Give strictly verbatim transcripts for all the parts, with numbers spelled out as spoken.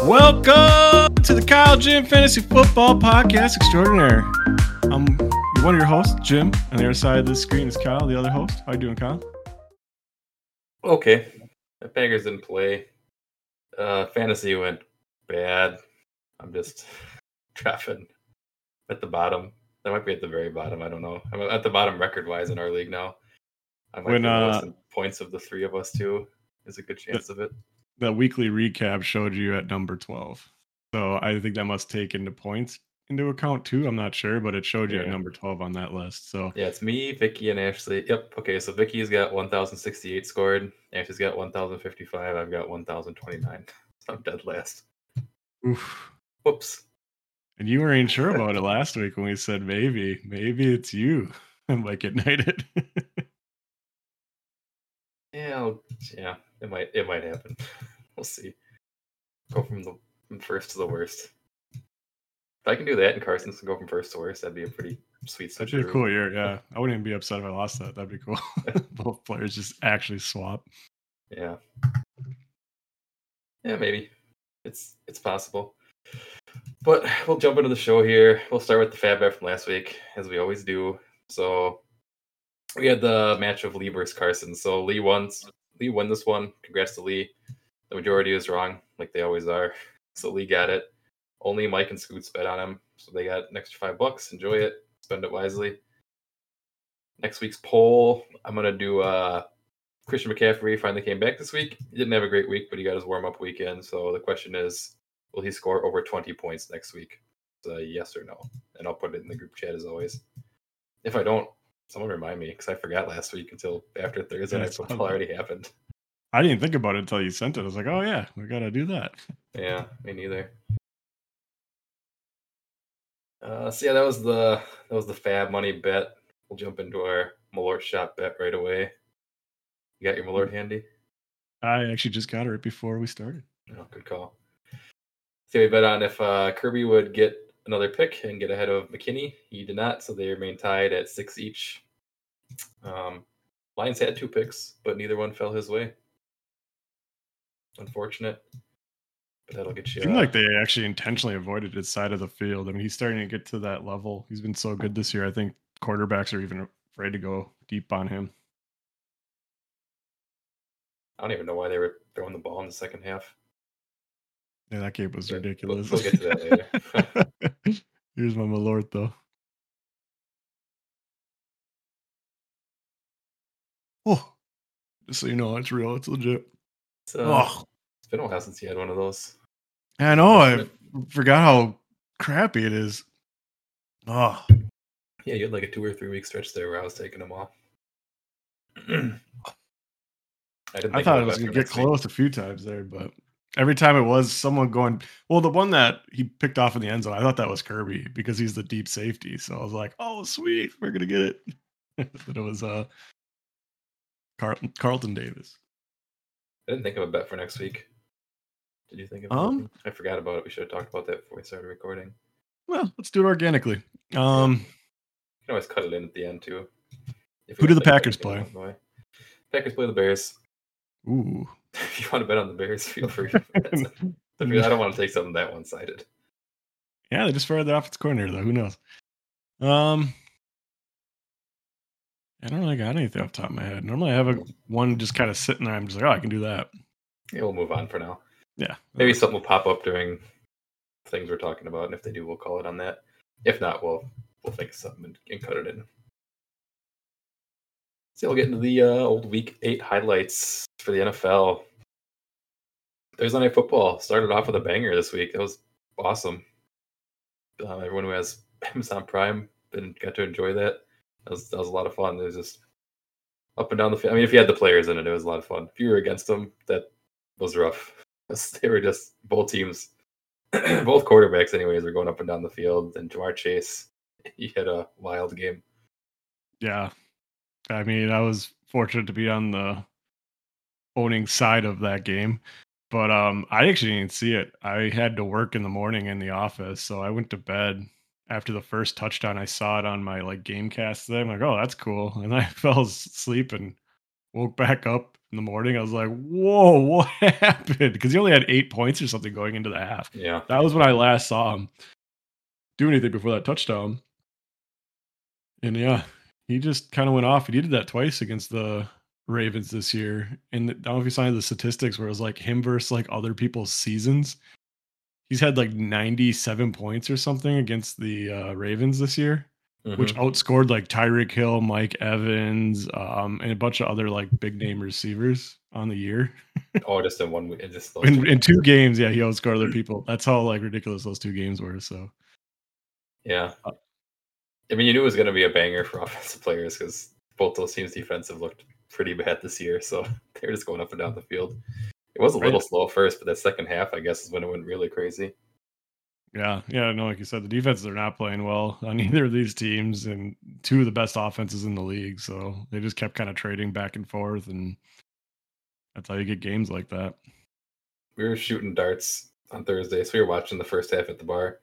Welcome to the Kyle Jim Fantasy Football Podcast Extraordinaire. I'm one of your hosts, Jim. On the other side of the screen is Kyle, the other host. How you doing, Kyle? Okay. The Packers didn't play. Uh, fantasy went bad. I'm just drafting at the bottom. I might be at the very bottom. I don't know. I'm at the bottom record-wise in our league now. I might When, be lowest uh, in points of the three of us, too. There's a good chance of it. The weekly recap showed you at number twelve. So I think that must take into points into account, too. I'm not sure, but it showed you Yeah. at number twelve on that list. So Yeah, it's me, Vicky, and Ashley. Yep. Okay, so Vicky's got one thousand sixty-eight scored. Ashley's got one thousand fifty-five. I've got one thousand twenty-nine. I'm dead last. oof. Whoops. And you weren't sure about it last week when we said maybe, maybe it's you. I'm like ignited. Yeah, I'll, yeah, it might it might happen. We'll see. Go from the from first to the worst. If I can do that and Carson can go from first to worst, that'd be a pretty sweet That'd be a switcheroo. cool year, yeah. I wouldn't even be upset if I lost that. That'd be cool. Both players just actually swap. Yeah. Yeah, maybe. It's it's possible. But we'll jump into the show here. We'll start with the Fab Bet from last week, as we always do. So we had the match of Lee versus Carson. So Lee won. Lee won this one. Congrats to Lee. The majority is wrong, like they always are. So Lee got it. Only Mike and Scoots bet on him, so they got an extra five bucks. Enjoy it. Spend it wisely. Next week's poll, I'm gonna do. Uh, Christian McCaffrey finally came back this week. He didn't have a great week, but he got his warm up weekend. So the question is, will he score over twenty points next week? It's a yes or no, and I'll put it in the group chat as always. If I don't, someone remind me because I forgot last week until after Thursday Yeah, night football already happened. I didn't think about it until you sent it. I was like, oh yeah, we gotta do that. Yeah, me neither. Uh, so yeah, that was the that was the Fab Money bet. We'll jump into our Malort shot bet right away. You got your Malort handy? I actually just got it right before we started. Oh, good call. So we bet on if uh, Kirby would get another pick and get ahead of McKinney. He did not, so they remain tied at six each. Um, Lions had two picks, but neither one fell his way. Unfortunate. But that'll get you. It seemed uh, like they actually intentionally avoided his side of the field. I mean, he's starting to get to that level. He's been so good this year. I think quarterbacks are even afraid to go deep on him. I don't even know why they were throwing the ball in the second half. Yeah, that game was But ridiculous. We'll, we'll get to that later. Here's my Malort, though. Oh, just so you know, it's real. It's legit. It's, uh, Oh, it's been a while since you had one of those. I know. I forgot how crappy it is. Oh, Yeah, you had like a two or three week stretch there where I was taking them off. I didn't. I think thought about it was that going for to get next week. close a few times there, but every time it was someone going, well, the one that he picked off in the end zone, I thought that was Kirby because he's the deep safety. So I was like, oh, sweet, we're going to get it. But it was uh, Carl- Carlton Davis. I didn't think of a bet for next week. Did you think of Um, anything? I forgot about it. We should have talked about that before we started recording. Well, let's do it organically. Um, You can always cut it in at the end too. If Who we do don't the think of Packers anything play? along the way. Packers play the Bears. ooh. If you want to bet on the Bears, feel free. That's a- I don't want to take something that one-sided. Yeah, they just fired the offense coordinator, though. Who knows? Um, I don't really got anything off the top of my head. Normally, I have a one just kind of sitting there. I'm just like, oh, I can do that. Yeah, we'll move on for now. Yeah, Maybe something will pop up during things we're talking about, and if they do, we'll call it on that. If not, we'll we'll think of something and, and cut it in. So we'll get into the uh, old Week Eight highlights for the N F L. Thursday Night Football started off with a banger this week. That was awesome. Uh, everyone who has Amazon Prime been got to enjoy that. That was that was a lot of fun. It was just up and down the field. I mean, if you had the players in it, it was a lot of fun. If you were against them, that was rough. They were just both teams, both quarterbacks, anyways, were going up and down the field. And Jamar Chase, he had a wild game. Yeah. I mean, I was fortunate to be on the owning side of that game, but um, I actually didn't see it. I had to work in the morning in the office, so I went to bed after the first touchdown. I saw it on my like game cast. There, I'm like, oh, that's cool, and I fell asleep and woke back up in the morning. I was like, "Whoa, what happened?" Because he only had eight points or something going into the half. Yeah. That was when I last saw him do anything before that touchdown. And yeah, he just kind of went off. He did that twice against the Ravens this year. And I don't know if you saw the statistics where it was like him versus like other people's seasons. He's had like ninety-seven points or something against the uh, Ravens this year, which hmm outscored like Tyreek Hill, Mike Evans, um, and a bunch of other like big name receivers on the year. Oh, just in one week, just those two In, in games. two games, yeah, he outscored other people. That's how like ridiculous those two games were. So Yeah. uh, I mean, you knew it was going to be a banger for offensive players because both those teams' defensive looked pretty bad this year. So they were just going up and down the field. It was a right. little slow at first, but that second half, I guess, is when it went really crazy. Yeah, yeah, no, like you said, the defenses are not playing well on either of these teams, and two of the best offenses in the league. So they just kept kind of trading back and forth, and that's how you get games like that. We were shooting darts on Thursday, so we were watching the first half at the bar.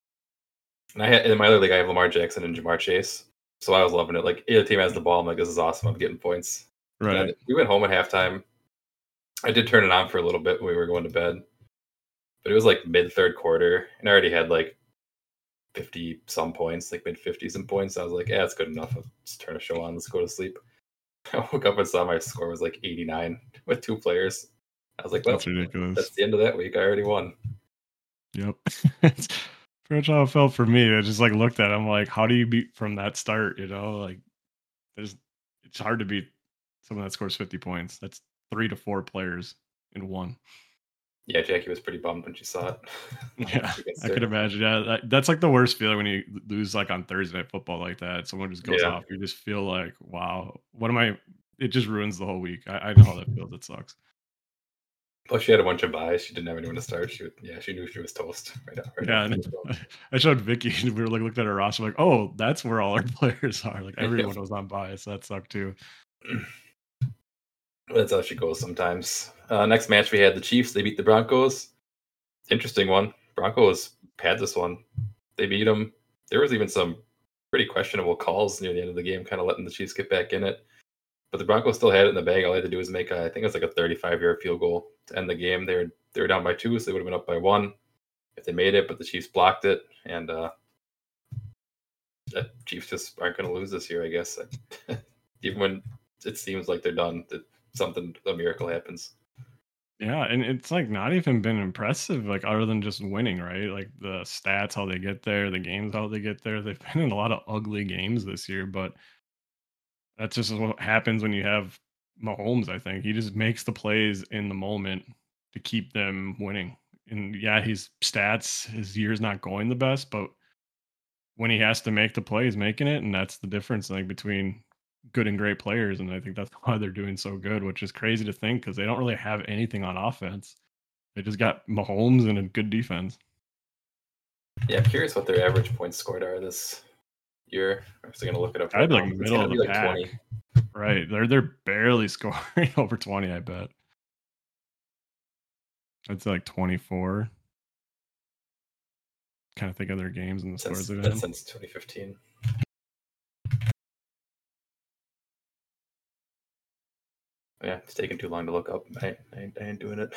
And I had in my other league, I have Lamar Jackson and Jamar Chase, so I was loving it. Like either team has the ball, I'm like, this is awesome. I'm getting points. And I, Right. we went home at halftime. I did turn it on for a little bit when we were going to bed, but it was like mid third quarter, and I already had like fifty some points, like mid fifties and points. I was like, yeah, it's good enough. I'll just turn a show on. Let's go to sleep. I woke up and saw my score was like eighty-nine with two players. I was like, well, That's ridiculous. that's the end of that week. I already won. Yep. It's pretty much how it felt for me. I just like looked at it, I'm like, how do you beat from that start? You know, like there's it's hard to beat someone that scores fifty points. That's three to four players in one. Yeah, Jackie was pretty bummed when she saw it. Yeah, Against I her. could imagine. Yeah, that, that's like the worst feeling when you lose like on Thursday Night Football like that. Someone just goes Yeah. off. You just feel like, wow, what am I? It just ruins the whole week. I, I know how that feels. It sucks. Plus, she had a bunch of buys. She didn't have anyone to start. She, yeah, she knew she was toast right now. Right Yeah, after and the show. I showed Vicky. And we were like looked at her roster, like, oh, that's where all our players are. Like everyone was on bias. That sucked too. That's how she goes sometimes. Uh, next match, we had the Chiefs. They beat the Broncos. Interesting one. Broncos had this one. They beat them. There was even some pretty questionable calls near the end of the game, kind of letting the Chiefs get back in it. But the Broncos still had it in the bag. All they had to do was make, a, I think it was like a thirty-five-yard field goal to end the game. They were they were down by two, so they would have been up by one if they made it. But the Chiefs blocked it, and uh, the Chiefs just aren't going to lose this year, I guess. Even when it seems like they're done, that something a miracle happens. Yeah, and it's like not even been impressive, like other than just winning, right? Like the stats, how they get there, the games, how they get there. They've been in a lot of ugly games this year, but that's just what happens when you have Mahomes. I think he just makes the plays in the moment to keep them winning. And yeah, his stats, his year's not going the best, but when he has to make the play, he's making it, and that's the difference, like between good and great players. And I think that's why they're doing so good, which is crazy to think because they don't really have anything on offense. They just got Mahomes and a good defense. Yeah, I'm curious what their average points scored are this year. I'm just going to look it up right I'd be like now. It's middle going of to the be like pack, twenty. right? They're they're barely scoring over twenty. I bet I'd say like twenty-four. Kind of think of their games and the scores Since they've that's had. since twenty fifteen. Yeah, it's taking too long to look up. I, I, ain't- I ain't doing it.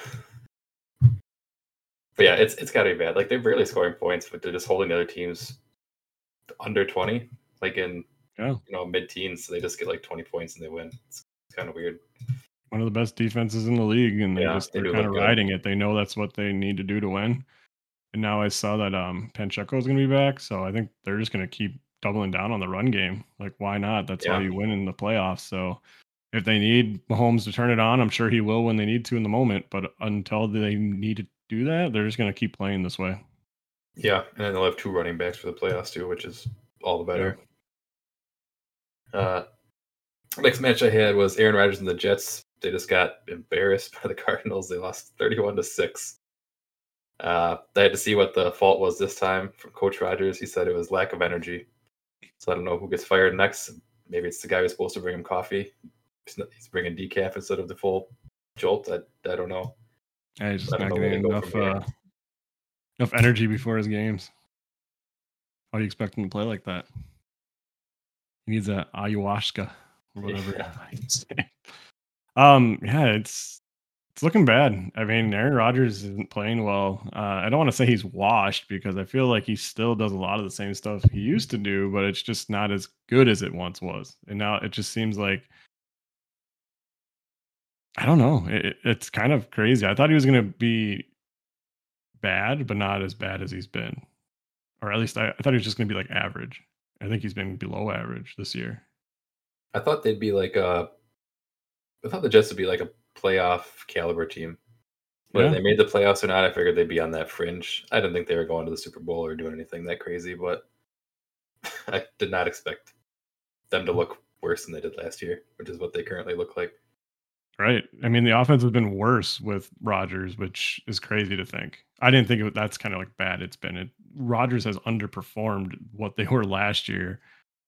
But yeah, it's it's got to be bad. Like they're barely scoring points, but they're just holding the other teams under twenty, like in Yeah, you know mid teens. So they just get like twenty points and they win. It's, it's kind of weird. one of the best defenses in the league, and they Yeah, just they they're do kind look of good. riding it. They know that's what they need to do to win. And now I saw that um Pacheco is going to be back, so I think they're just going to keep doubling down on the run game. Like, why not? That's how Yeah, you win in the playoffs. So if they need Mahomes to turn it on, I'm sure he will when they need to in the moment. But until they need to do that, they're just going to keep playing this way. yeah, and then they'll have two running backs for the playoffs too, which is all the Yeah. better. Uh, next match I had was Aaron Rodgers and the Jets. They just got embarrassed by the Cardinals. They lost thirty-one to six. Uh, they had to see what the fault was this time from Coach Rodgers. He said it was lack of energy. So I don't know who gets fired next. Maybe it's the guy who's supposed to bring him coffee. He's, not, he's bringing decaf instead of the full jolt. I, I don't know. Yeah, he's But I just don't not know where getting they go from enough here. uh, enough energy before his games. How do you expect him to play like that? He needs a ayahuasca or whatever. Yeah. I can say. Um, yeah, it's it's looking bad. I mean, Aaron Rodgers isn't playing well. Uh, I don't want to say he's washed because I feel like he still does a lot of the same stuff he used to do, but it's just not as good as it once was. And now it just seems like I don't know. It, it- it's kind of crazy. I thought he was going to be bad, but not as bad as he's been. Or at least I, I thought he was just going to be like average. I think he's been below average this year. I thought they'd be like a. I thought the Jets would be like a playoff caliber team. Whether Yeah, they made the playoffs or not, I figured they'd be on that fringe. I didn't think they were going to the Super Bowl or doing anything that crazy, but I did not expect them to look worse than they did last year, which is what they currently look like. right. I mean, the offense has been worse with Rodgers, which is crazy to think. I didn't think it, that's kind of like bad. It's been it. Rodgers has underperformed what they were last year,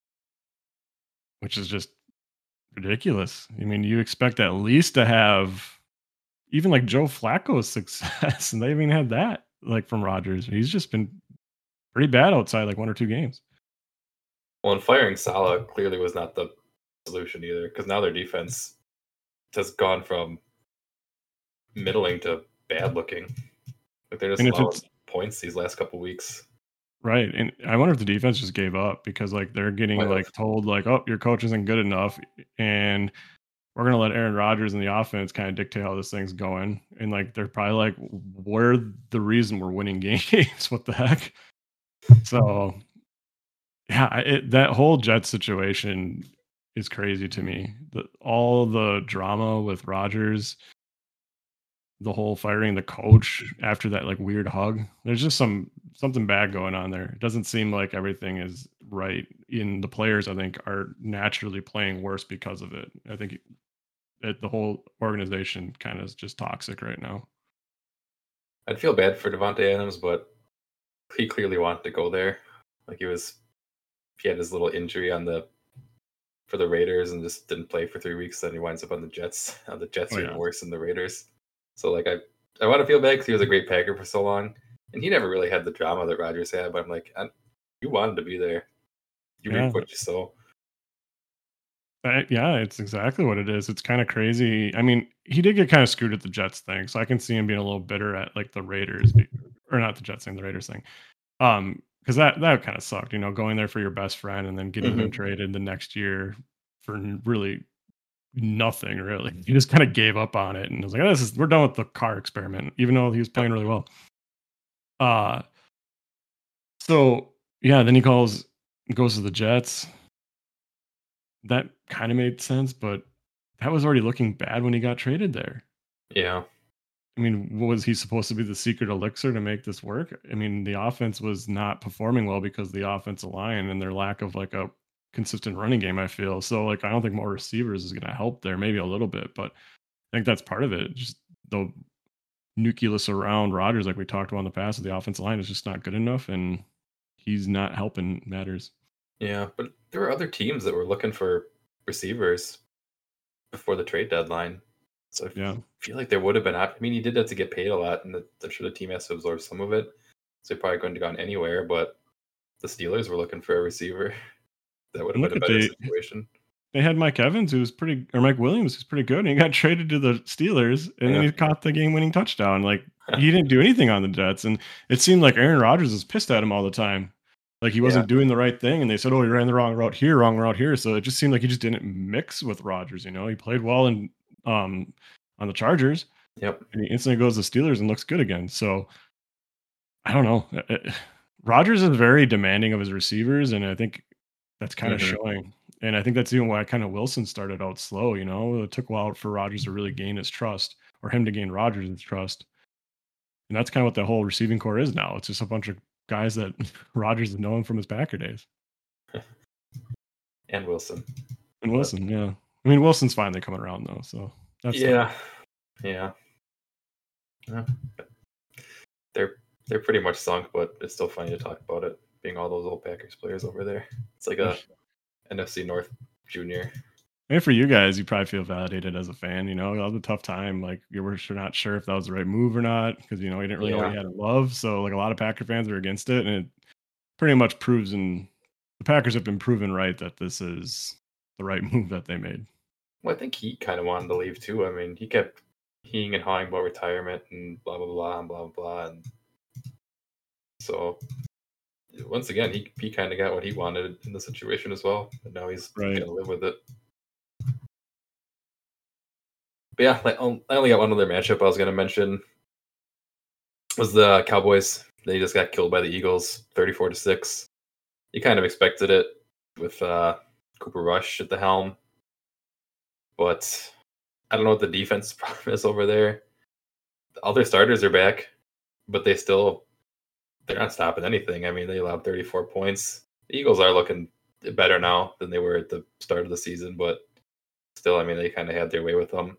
which is just ridiculous. I mean, you expect at least to have even like Joe Flacco's success, and they haven't had that like from Rodgers. He's just been pretty bad outside like one or two games. Well, and firing Salah clearly was not the solution either, because now their defense has gone from middling to bad looking. Like they're just And if allowing it's points these last couple weeks. right, and I wonder if the defense just gave up because like they're getting Might have. like told like, oh, your coach isn't good enough, and we're gonna let Aaron Rodgers and the offense kind of dictate how this thing's going. And like they're probably like, we're the reason we're winning games. What the heck? So yeah, I- it, that whole Jet situation is crazy to me. The, all the drama with Rodgers, the whole firing the coach after that like weird hug. There's just some something bad going on there. It doesn't seem like everything is right. In the players, I think, are naturally playing worse because of it. I think it, the whole organization kind of is just toxic right now. I'd feel bad for Devontae Adams, but he clearly wanted to go there. Like he was, he had his little injury on the for the Raiders and just didn't play for three weeks. Then he winds up on the Jets. Uh, the Jets Oh are even yeah, worse than the Raiders. So like I, I want to feel bad because he was a great Packer for so long, and he never really had the drama that Rodgers had. But I'm like, I, you wanted to be there. You yeah. reap what you sow. Uh, yeah, it's exactly what it is. It's kind of crazy. I mean, he did get kind of screwed at the Jets thing, so I can see him being a little bitter at like the Raiders, be- or not the Jets thing, the Raiders thing. Um, because that that kind of sucked, you know, going there for your best friend and then getting him Mm-hmm. traded the next year for n- really nothing. Really, he just kind of gave up on it and was like, oh, "This is we're done with the car experiment," even though he was Yep. playing really well. Uh so yeah, then he calls, goes to the Jets. That kind of made sense, but that was already looking bad when he got traded there. Yeah. I mean, was he supposed to be the secret elixir to make this work? I mean, the offense was not performing well because of the offensive line and their lack of like a consistent running game, I feel. So like I don't think more receivers is gonna help there, maybe a little bit, but I think that's part of it. Just the nucleus around Rodgers, like we talked about in the past, the offensive line is just not good enough and he's not helping matters. Yeah. But there were other teams that were looking for receivers before the trade deadline. So I Yeah. feel like there would have been. I mean, he did have to get paid a lot, and the, I'm sure the team has to absorb some of it. So he probably couldn't have gone anywhere. But the Steelers were looking for a receiver. That would have And been look a at better the situation. they had Mike Evans, who was pretty, or Mike Williams, who's pretty good, and he got traded to the Steelers, and then Yeah. he caught the game-winning touchdown. Like he didn't do anything on the Jets, and it seemed like Aaron Rodgers was pissed at him all the time, like he Yeah. wasn't doing the right thing. And they said, "Oh, you ran the wrong route here, wrong route here." So it just seemed like he just didn't mix with Rodgers. You know, he played well in um on the Chargers, Yep. and he instantly goes to Steelers and looks good again. So I don't know. Uh, uh, Rodgers is very demanding of his receivers, and I think that's kind of Hmm. showing. And I think that's even why kind of Wilson started out slow. You know, it took a while for Rodgers to really gain his trust, or him to gain Rodgers' trust. And that's kind of what the whole receiving core is now. It's just a bunch of guys that Rodgers has known from his Packer days. And Wilson. And But Wilson, yeah. I mean, Wilson's finally coming around though, so that's tough. yeah. Yeah. Yeah. They're they're pretty much sunk, but it's still funny to talk about it. Being all those old Packers players over there. It's like a N F C North junior. And for you guys, you probably feel validated as a fan. You know, that was a tough time. Like you were sure not sure if that was the right move or not because you know you didn't really know what Yeah. you had in love. So like a lot of Packer fans were against it, and it pretty much proves, and the Packers have been proven right that this is the right move that they made. Well, I think he kind of wanted to leave too. I mean, he kept heeing and hawing about retirement and blah blah blah and blah blah blah, and so once again, he he kind of got what he wanted in the situation as well, and now he's Right. gonna live with it. But yeah, like, um, I only got one other matchup I was gonna mention was the Cowboys. They just got killed by the Eagles, thirty-four to six. You kind of expected it with uh, Cooper Rush at the helm, but I don't know what the defense problem is over there. All their starters are back, but they still they're not stopping anything. I mean, they allowed thirty-four points. The Eagles are looking better now than they were at the start of the season, but still, I mean, they kind of had their way with them.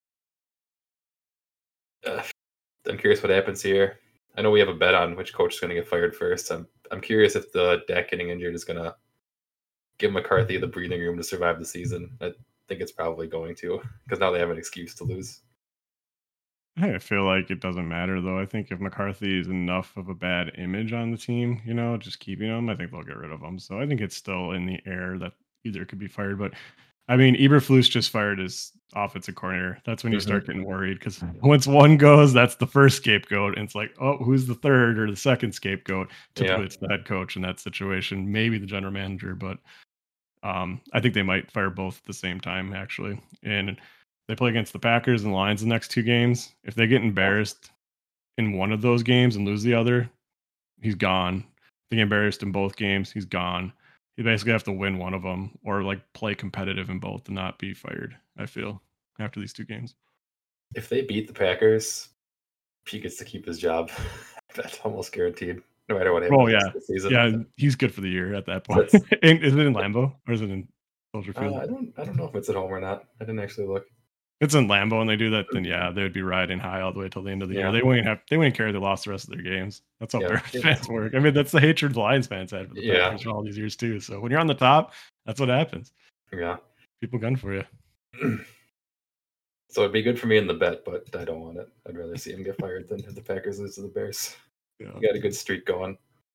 Uh, I'm curious what happens here. I know we have a bet on which coach is going to get fired first. I'm I'm curious if the Dak getting injured is going to give McCarthy the breathing room to survive the season. I think it's probably going to, because now they have an excuse to lose. I feel like it doesn't matter though. I think if McCarthy is enough of a bad image on the team, you know, just keeping him, I think they'll get rid of him. So I think it's still in the air that either could be fired. But I mean, Eberflus just fired his offensive coordinator. That's when you Mhm. start getting worried because once one goes, that's the first scapegoat. And it's like, oh, who's the third or the second scapegoat? Typically, Yeah. it's the head coach in that situation, maybe the general manager. But um, I think they might fire both at the same time, actually. And they play against the Packers and Lions the next two games. If they get embarrassed in one of those games and lose the other, he's gone. If they get embarrassed in both games, he's gone. You basically have to win one of them or like play competitive in both and not be fired, I feel, after these two games. If they beat the Packers, he gets to keep his job. That's almost guaranteed, no matter what happens Oh, yeah. this season. Yeah, he's good for the year at that point. That's- And is it in Lambeau or is it in Soldier Uh, Field? I don't I don't know if it's at home or not. I didn't actually look. It's in Lambeau and they do that, then yeah, they would be riding high all the way till the end of the Yeah. year. They wouldn't have they wouldn't care if they lost the rest of their games. That's how Yeah. Bears fans work. I mean, that's the hatred the Lions fans had for the Yeah. Packers for all these years too. So when you're on the top, that's what happens. Yeah. People gun for you. So it'd be good for me in the bet, but I don't want it. I'd rather see him get fired than have the Packers lose to the Bears. Yeah. You got a good streak going.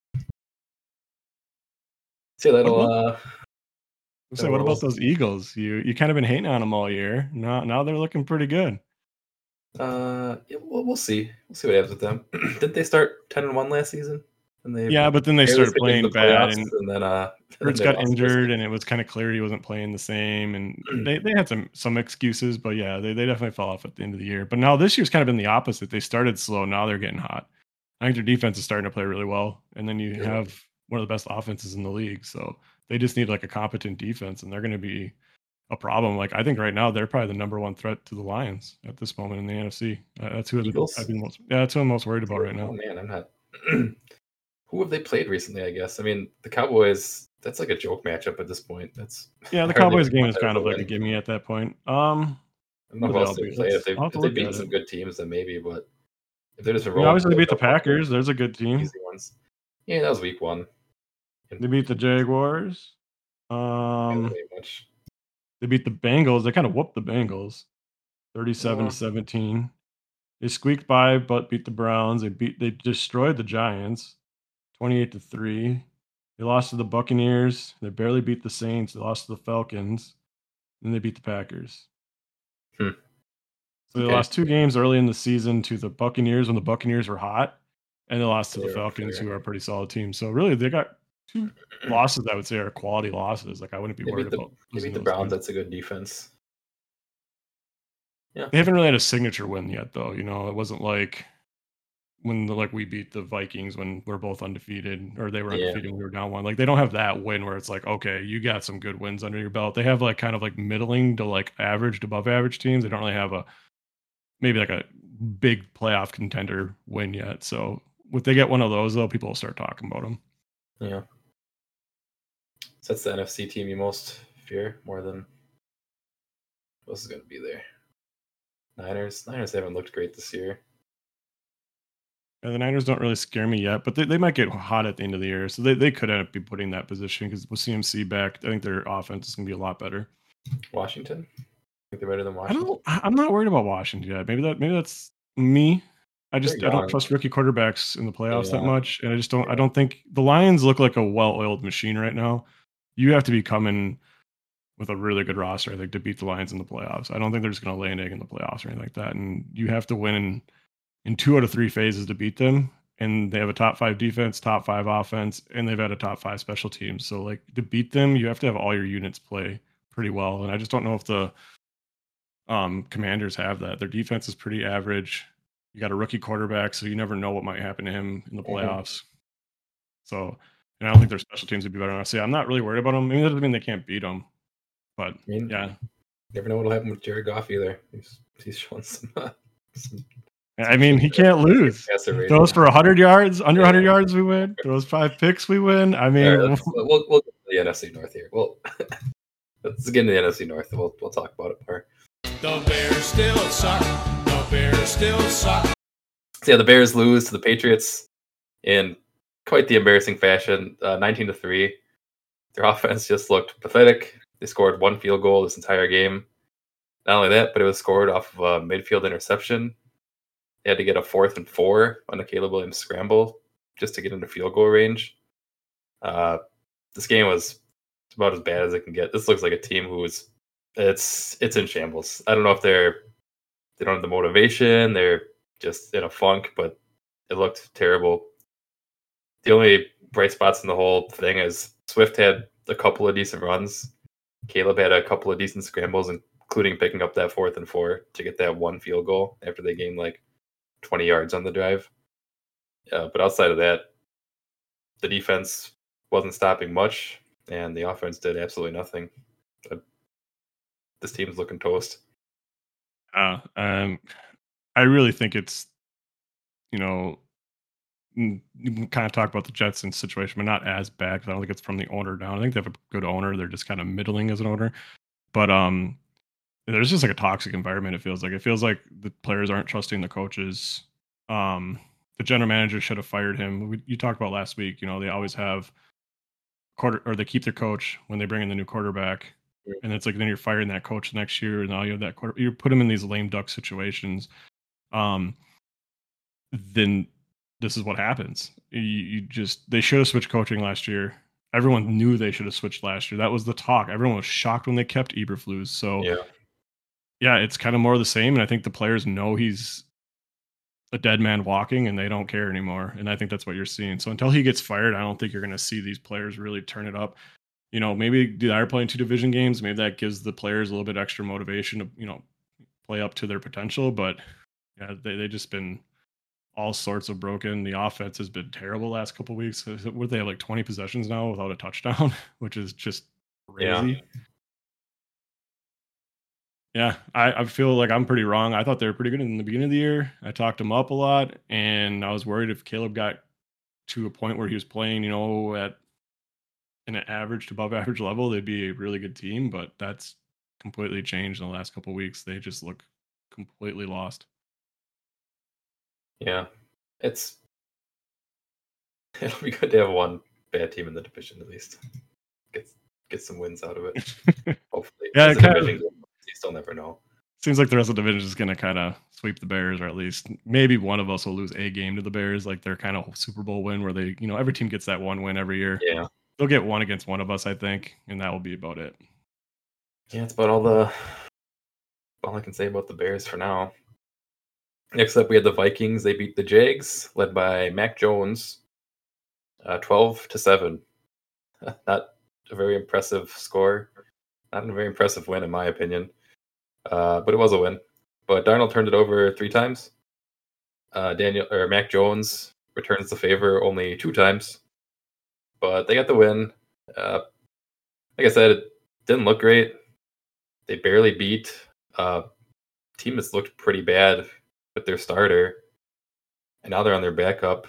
See, that'll uh So what about those Eagles? You you kind of been hating on them all year. Now now they're looking pretty good. uh yeah, we'll, we'll see. We'll see what happens with them. Didn't they start ten and one last season? And they Yeah, but then they barely started fit into playing the bad playoffs, and and then uh and Hurts they got lost injured this- and it was kind of clear he wasn't playing the same. And they, they had some some excuses, but yeah, they, they definitely fell off at the end of the year. But now this year's kind of been the opposite. They started slow, now they're getting hot. I think their defense is starting to play really well. And then you Yeah. have one of the best offenses in the league. So they just need like a competent defense and they're gonna be a problem. Like I think right now they're probably the number one threat to the Lions at this moment in the N F C. Uh, that's who Eagles? I've been most yeah, that's who I'm most worried about right Oh now. man, I'm not. Who have they played recently? I guess. I mean, the Cowboys. That's like a joke matchup at this point. That's Yeah, the hardly Cowboys a game is contest kind of to like a win. gimme at that point. Um I don't know Who who did else they they beat? play. If Let's- they I'll have if to they look beat at some it. good teams, then maybe. But if they're just I mean, rolling, obviously they beat the they'll go for Packers. There's a good team. easy ones. Yeah, that was week one. They beat the Jaguars. Didn't Um, really much. they beat the Bengals. They kind of whooped the Bengals, thirty-seven Uh, to seventeen. They squeaked by, but beat the Browns. They beat. They destroyed the Giants, twenty-eight to three. They lost to the Buccaneers. They barely beat the Saints. They lost to the Falcons. Then they beat the Packers. Hmm. So they Okay. lost two games early in the season to the Buccaneers when the Buccaneers were hot, and they lost to the They were Falcons, fair. who are a pretty solid team. So really, they got two losses. I would say are quality losses. Like I wouldn't be They worried beat the about they losing beat the those Browns. games. That's a good defense. Yeah. They haven't really had a signature win yet, though. You know, it wasn't like when the, like we beat the Vikings when we're both undefeated, or they were Yeah. undefeated when we were down one. Like they don't have that win where it's like, okay, you got some good wins under your belt. They have like kind of like middling to like average to above average teams. They don't really have a maybe like a big playoff contender win yet. So if they get one of those, though, people will start talking about them. Yeah. So that's the N F C team you most fear more than who else is going to be there? Niners. Niners haven't looked great this year. Yeah, the Niners don't really scare me yet, but they, they might get hot at the end of the year. So they, they could end up be putting that position because with C M C back, I think their offense is going to be a lot better. Washington. Think they're better than I Washington. don't. I- I'm not worried about Washington yet. Maybe that. Maybe that's me. I just. They're I don't young. trust rookie quarterbacks in the playoffs that Yeah. much, and I just don't. I Yeah. don't think the Lions look like a well-oiled machine right now. You have to be coming with a really good roster, I think, to beat the Lions in the playoffs. I don't think they're just going to lay an egg in the playoffs or anything like that. And you have to win in, in two out of three phases to beat them. And they have a top five defense, top five offense, and they've had a top five special teams. So, like, to beat them, you have to have all your units play pretty well. And I just don't know if the um, Commanders have that. Their defense is pretty average. You got a rookie quarterback, so you never know what might happen to him in the playoffs. Mm-hmm. So, and I don't think their special teams would be better enough. So, yeah, I'm not really worried about them. I mean, that doesn't mean they can't beat them. But, I mean, yeah. Never know what'll happen with Jared Goff either. He's, he's showing some... Uh, some I mean, he can't lose. Throws for one hundred yards, under one hundred yards, we win. Throws five picks, we win. I mean, right, we'll, we'll, we'll get to the N F C North here. Well, let's get into the N F C North. We'll we'll talk about it more. The Bears still suck. The Bears still suck. So yeah, the Bears lose to the Patriots in quite the embarrassing fashion, uh, nineteen to three. Their offense just looked pathetic. They scored one field goal this entire game. Not only that, but it was scored off of a midfield interception. They had to get a fourth and four on a Caleb Williams scramble just to get into field goal range. Uh, this game was about as bad as it can get. This looks like a team who is it's it's in shambles. I don't know if they're they don't have the motivation. They're just in a funk, but it looked terrible. The only bright spots in the whole thing is Swift had a couple of decent runs. Caleb had a couple of decent scrambles, including picking up that fourth and four to get that one field goal after they gained like twenty yards on the drive. Uh, but outside of that, the defense wasn't stopping much, and the offense did absolutely nothing. But this team's looking toast. Uh, um, I really think it's, you know, you can kind of talk about the Jetsons situation, but not as bad, because I don't think it's from the owner down. I think they have a good owner. They're just kind of middling as an owner. But um, there's just like a toxic environment. It feels like it feels like the players aren't trusting the coaches. Um, the general manager should have fired him. We, you talked about last week. You know, they always have quarter, or they keep their coach when they bring in the new quarterback, yeah. And it's like then you're firing that coach next year, and now you have that quarter. You put him in these lame duck situations. Um, then this is what happens. You, you just they should have switched coaching last year. Everyone knew they should have switched last year. That was the talk. Everyone was shocked when they kept Eberflus. So. Yeah. Yeah, it's kind of more of the same, and I think the players know he's a dead man walking, and they don't care anymore. And I think that's what you're seeing. So until he gets fired, I don't think you're going to see these players really turn it up. You know, maybe they are playing two division games. Maybe that gives the players a little bit extra motivation to, you know, play up to their potential. But yeah, they they just been all sorts of broken. The offense has been terrible the last couple of weeks. Would they have like twenty possessions now without a touchdown, which is just crazy. Yeah. Yeah, I, I feel like I'm pretty wrong. I thought they were pretty good in the beginning of the year. I talked them up a lot, and I was worried if Caleb got to a point where he was playing, you know, at an average to above average level, they'd be a really good team. But that's completely changed in the last couple of weeks. They just look completely lost. Yeah, it's it'll be good to have one bad team in the division at least. Get get some wins out of it. Hopefully, yeah, it kind of, you still never know. Seems like the rest of the division is just going to kind of sweep the Bears, or at least maybe one of us will lose a game to the Bears, like their kind of Super Bowl win where they, you know, every team gets that one win every year. Yeah. They'll get one against one of us, I think, and that will be about it. Yeah, it's about all the all I can say about the Bears for now. Next up, we had the Vikings. They beat the Jags, led by Mac Jones, uh, twelve to seven. Not a very impressive score. Not a very impressive win, in my opinion. Uh, but it was a win. But Darnold turned it over three times. Uh, Daniel or Mac Jones returns the favor only two times. But they got the win. Uh, like I said, it didn't look great. They barely beat a team that's looked pretty bad with their starter. And now they're on their backup.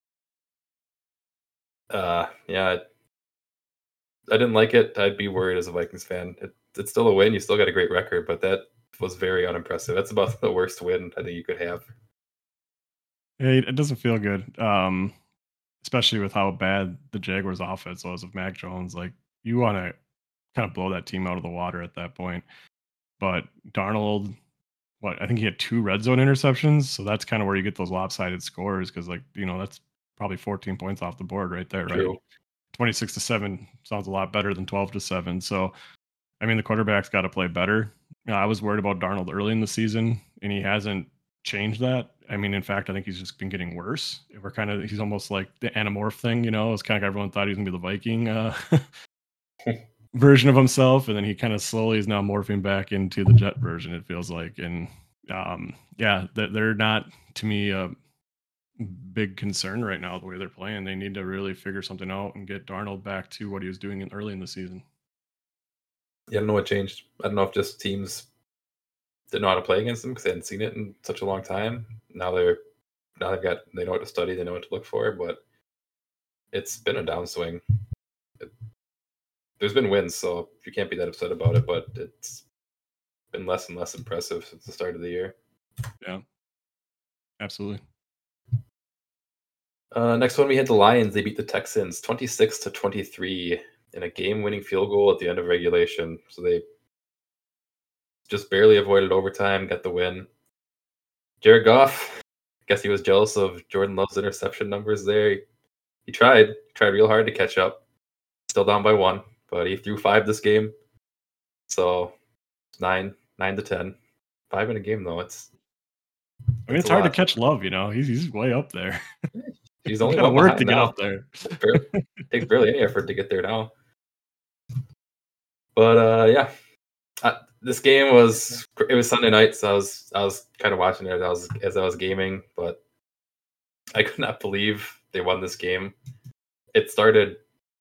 Uh, yeah, I didn't like it. I'd be worried as a Vikings fan. It, it's still a win. You still got a great record, but that was very unimpressive. That's about the worst win I think you could have. Yeah, it doesn't feel good, um, especially with how bad the Jaguars' offense was of Mac Jones. Like, you want to kind of blow that team out of the water at that point. But Darnold, what I think he had two red zone interceptions, so that's kind of where you get those lopsided scores, because, like, you know, that's probably fourteen points off the board right there, right? True. twenty-six to seven sounds a lot better than twelve to seven. So I mean, the quarterback's got to play better. You know, I was worried about Darnold early in the season, and he hasn't changed that. I mean, in fact, I think he's just been getting worse. We're kind of he's almost like the anamorph thing, you know. It's kind of everyone thought he was gonna be the Viking uh, version of himself, and then he kind of slowly is now morphing back into the Jet version. It feels like, and um, yeah, that they're not to me a big concern right now the way they're playing. They need to really figure something out and get Darnold back to what he was doing in early in the season. Yeah, I don't know what changed. I don't know if just teams didn't know how to play against them because they hadn't seen it in such a long time. Now they're now they've got they know what to study, they know what to look for, but it's been a downswing. It, there's been wins, so you can't be that upset about it, but it's been less and less impressive since the start of the year. Yeah, absolutely. Uh, next one, we had the Lions. They beat the Texans twenty-six to twenty-three in a game-winning field goal at the end of regulation. So they just barely avoided overtime, got the win. Jared Goff, I guess he was jealous of Jordan Love's interception numbers there. He, he tried, he tried real hard to catch up. Still down by one, but he threw five this game. So nine, nine to ten. Five in a game, though. It's I mean, it's hard to catch Love, you know. He's he's way up there. He's only got to one work to behind get now. up there. Barely, takes barely any effort to get there now. But uh, yeah, uh, this game was it was Sunday night, so I was I was kind of watching it as I was as I was gaming, but I could not believe they won this game. It started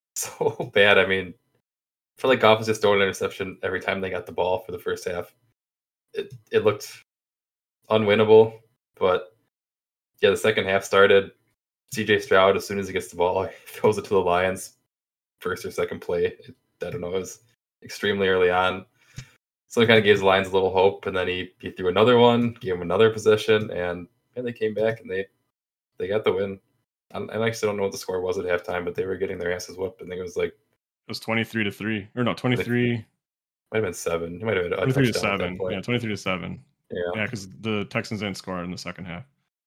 so bad. I mean, I feel like Goff was just throwing an interception every time they got the ball for the first half. It it looked unwinnable, but yeah, the second half started. C J Stroud, as soon as he gets the ball, he throws it to the Lions. First or second play, it, I don't know, it was extremely early on. So it kind of gives the Lions a little hope, and then he, he threw another one, gave him another possession, and, and they came back and they they got the win. I, I actually don't know what the score was at halftime, but they were getting their asses whooped. I think it was like it was twenty-three to three, or no, twenty-three. Might have been seven. It might have been a twenty-three to touchdown at that seven. point. Yeah, twenty-three to seven. Yeah. Yeah, because the Texans didn't score in the second half.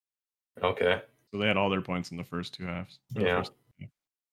Okay. So they had all their points in the first two halves. Yeah. First, yeah.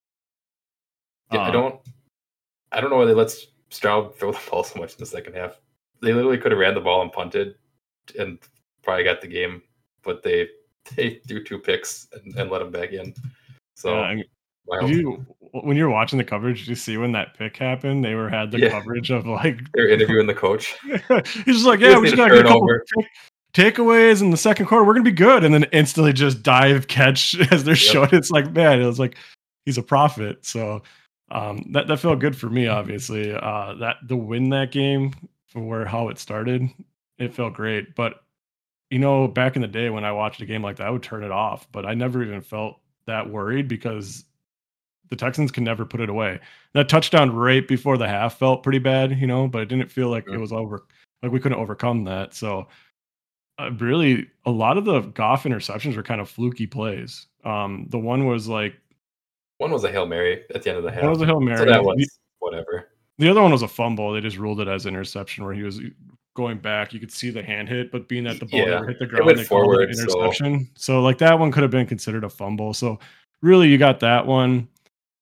Yeah, I Uh, don't I don't know why they let Stroud throw the ball so much in the second half. They literally could have ran the ball and punted and probably got the game, but they they threw two picks and, and let him back in. So yeah, I mean, wow. did you, when you were watching the coverage, did you see when that pick happened? They were had the Yeah. coverage of like They're interviewing the coach. he's just like, He yeah, just we just need a gotta get a couple turnover. take- takeaways in the second quarter. We're gonna be good, and then instantly just dive catch as they're Yep. showing. It's like, man, it was like he's a prophet. So um, that that felt good for me. Obviously, uh, that to win that game for where how it started, it felt great. But you know, back in the day when I watched a game like that, I would turn it off. But I never even felt that worried because the Texans can never put it away. That touchdown right before the half felt pretty bad, you know, but it didn't feel like Mhm. it was over. Like we couldn't overcome that. So uh, really, a lot of the Goff interceptions were kind of fluky plays. Um, the one was like One was a Hail Mary at the end of the half. one was a Hail So Mary. that The, was whatever. the other one was a fumble. They just ruled it as interception where he was going back. You could see the hand hit, but being that the ball Yeah, never hit the it ground, went they called it forward, an so- interception. So like that one could have been considered a fumble. So really, you got that one.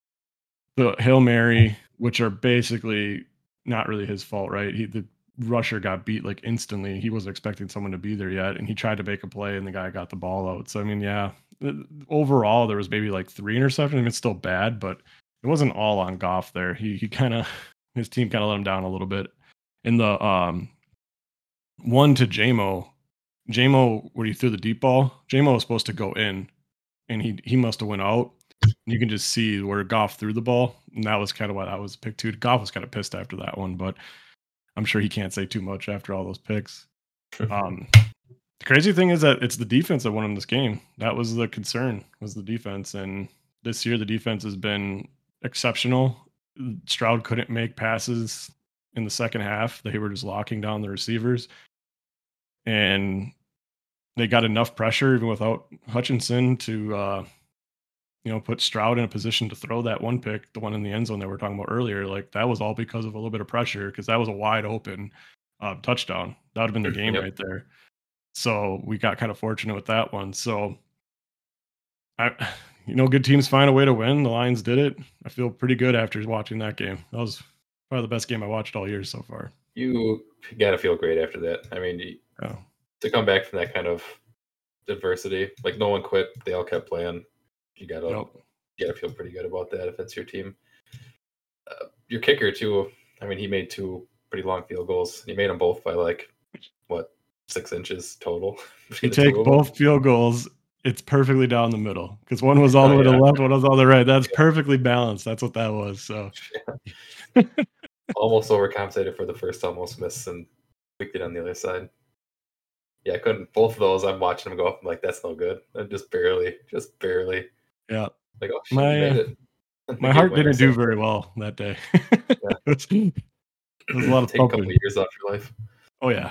The Hail Mary, which are basically not really his fault, right? He the rusher got beat like instantly. He wasn't expecting someone to be there yet, and he tried to make a play, and the guy got the ball out. So I mean, yeah, th- overall there was maybe like three interceptions. I mean, it's still bad, but it wasn't all on Goff there. He he kind of his team kind of let him down a little bit. In the um one to Jamo, Jamo where he threw the deep ball, Jamo was supposed to go in, and he he must have went out. You can just see where Goff threw the ball, and that was kind of why that was picked too. Goff was kind of pissed after that one, but I'm sure he can't say too much after all those picks. Um, the crazy thing is that it's the defense that won in this game. That was the concern, was the defense, and this year the defense has been exceptional. Stroud couldn't make passes in the second half. They were just locking down the receivers, and they got enough pressure even without Hutchinson to uh, you know, put Stroud in a position to throw that one pick, the one in the end zone that we were talking about earlier. Like that was all because of a little bit of pressure, because that was a wide open uh, touchdown. That would have been the game Yep. right there. So we got kind of fortunate with that one. So I, you know, good teams find a way to win. The Lions did it. I feel pretty good after watching that game. That was Probably the best game I watched all year so far. You got to feel great after that. I mean, you, Oh. to come back from that kind of adversity, like no one quit, they all kept playing. You gotta, Yep. you gotta feel pretty good about that if it's your team. Uh, your kicker too. I mean, he made two pretty long field goals. He made them both by like what six inches total. You take both field goals, it's perfectly down the middle because one was all the Oh, way to yeah. the left, one was all the right. That's Yeah. perfectly balanced. That's what that was. So yeah. Almost overcompensated for the first almost miss and picked it on the other side. Yeah, I couldn't. Both of those, I'm watching them go up. I'm like, that's no good. And just barely, just barely. Yeah. Like, oh shit, My, you made uh, it. My heart didn't do very well that day. Yeah. it, was, it was a lot of Take a couple pumping. of years off your life. Oh yeah.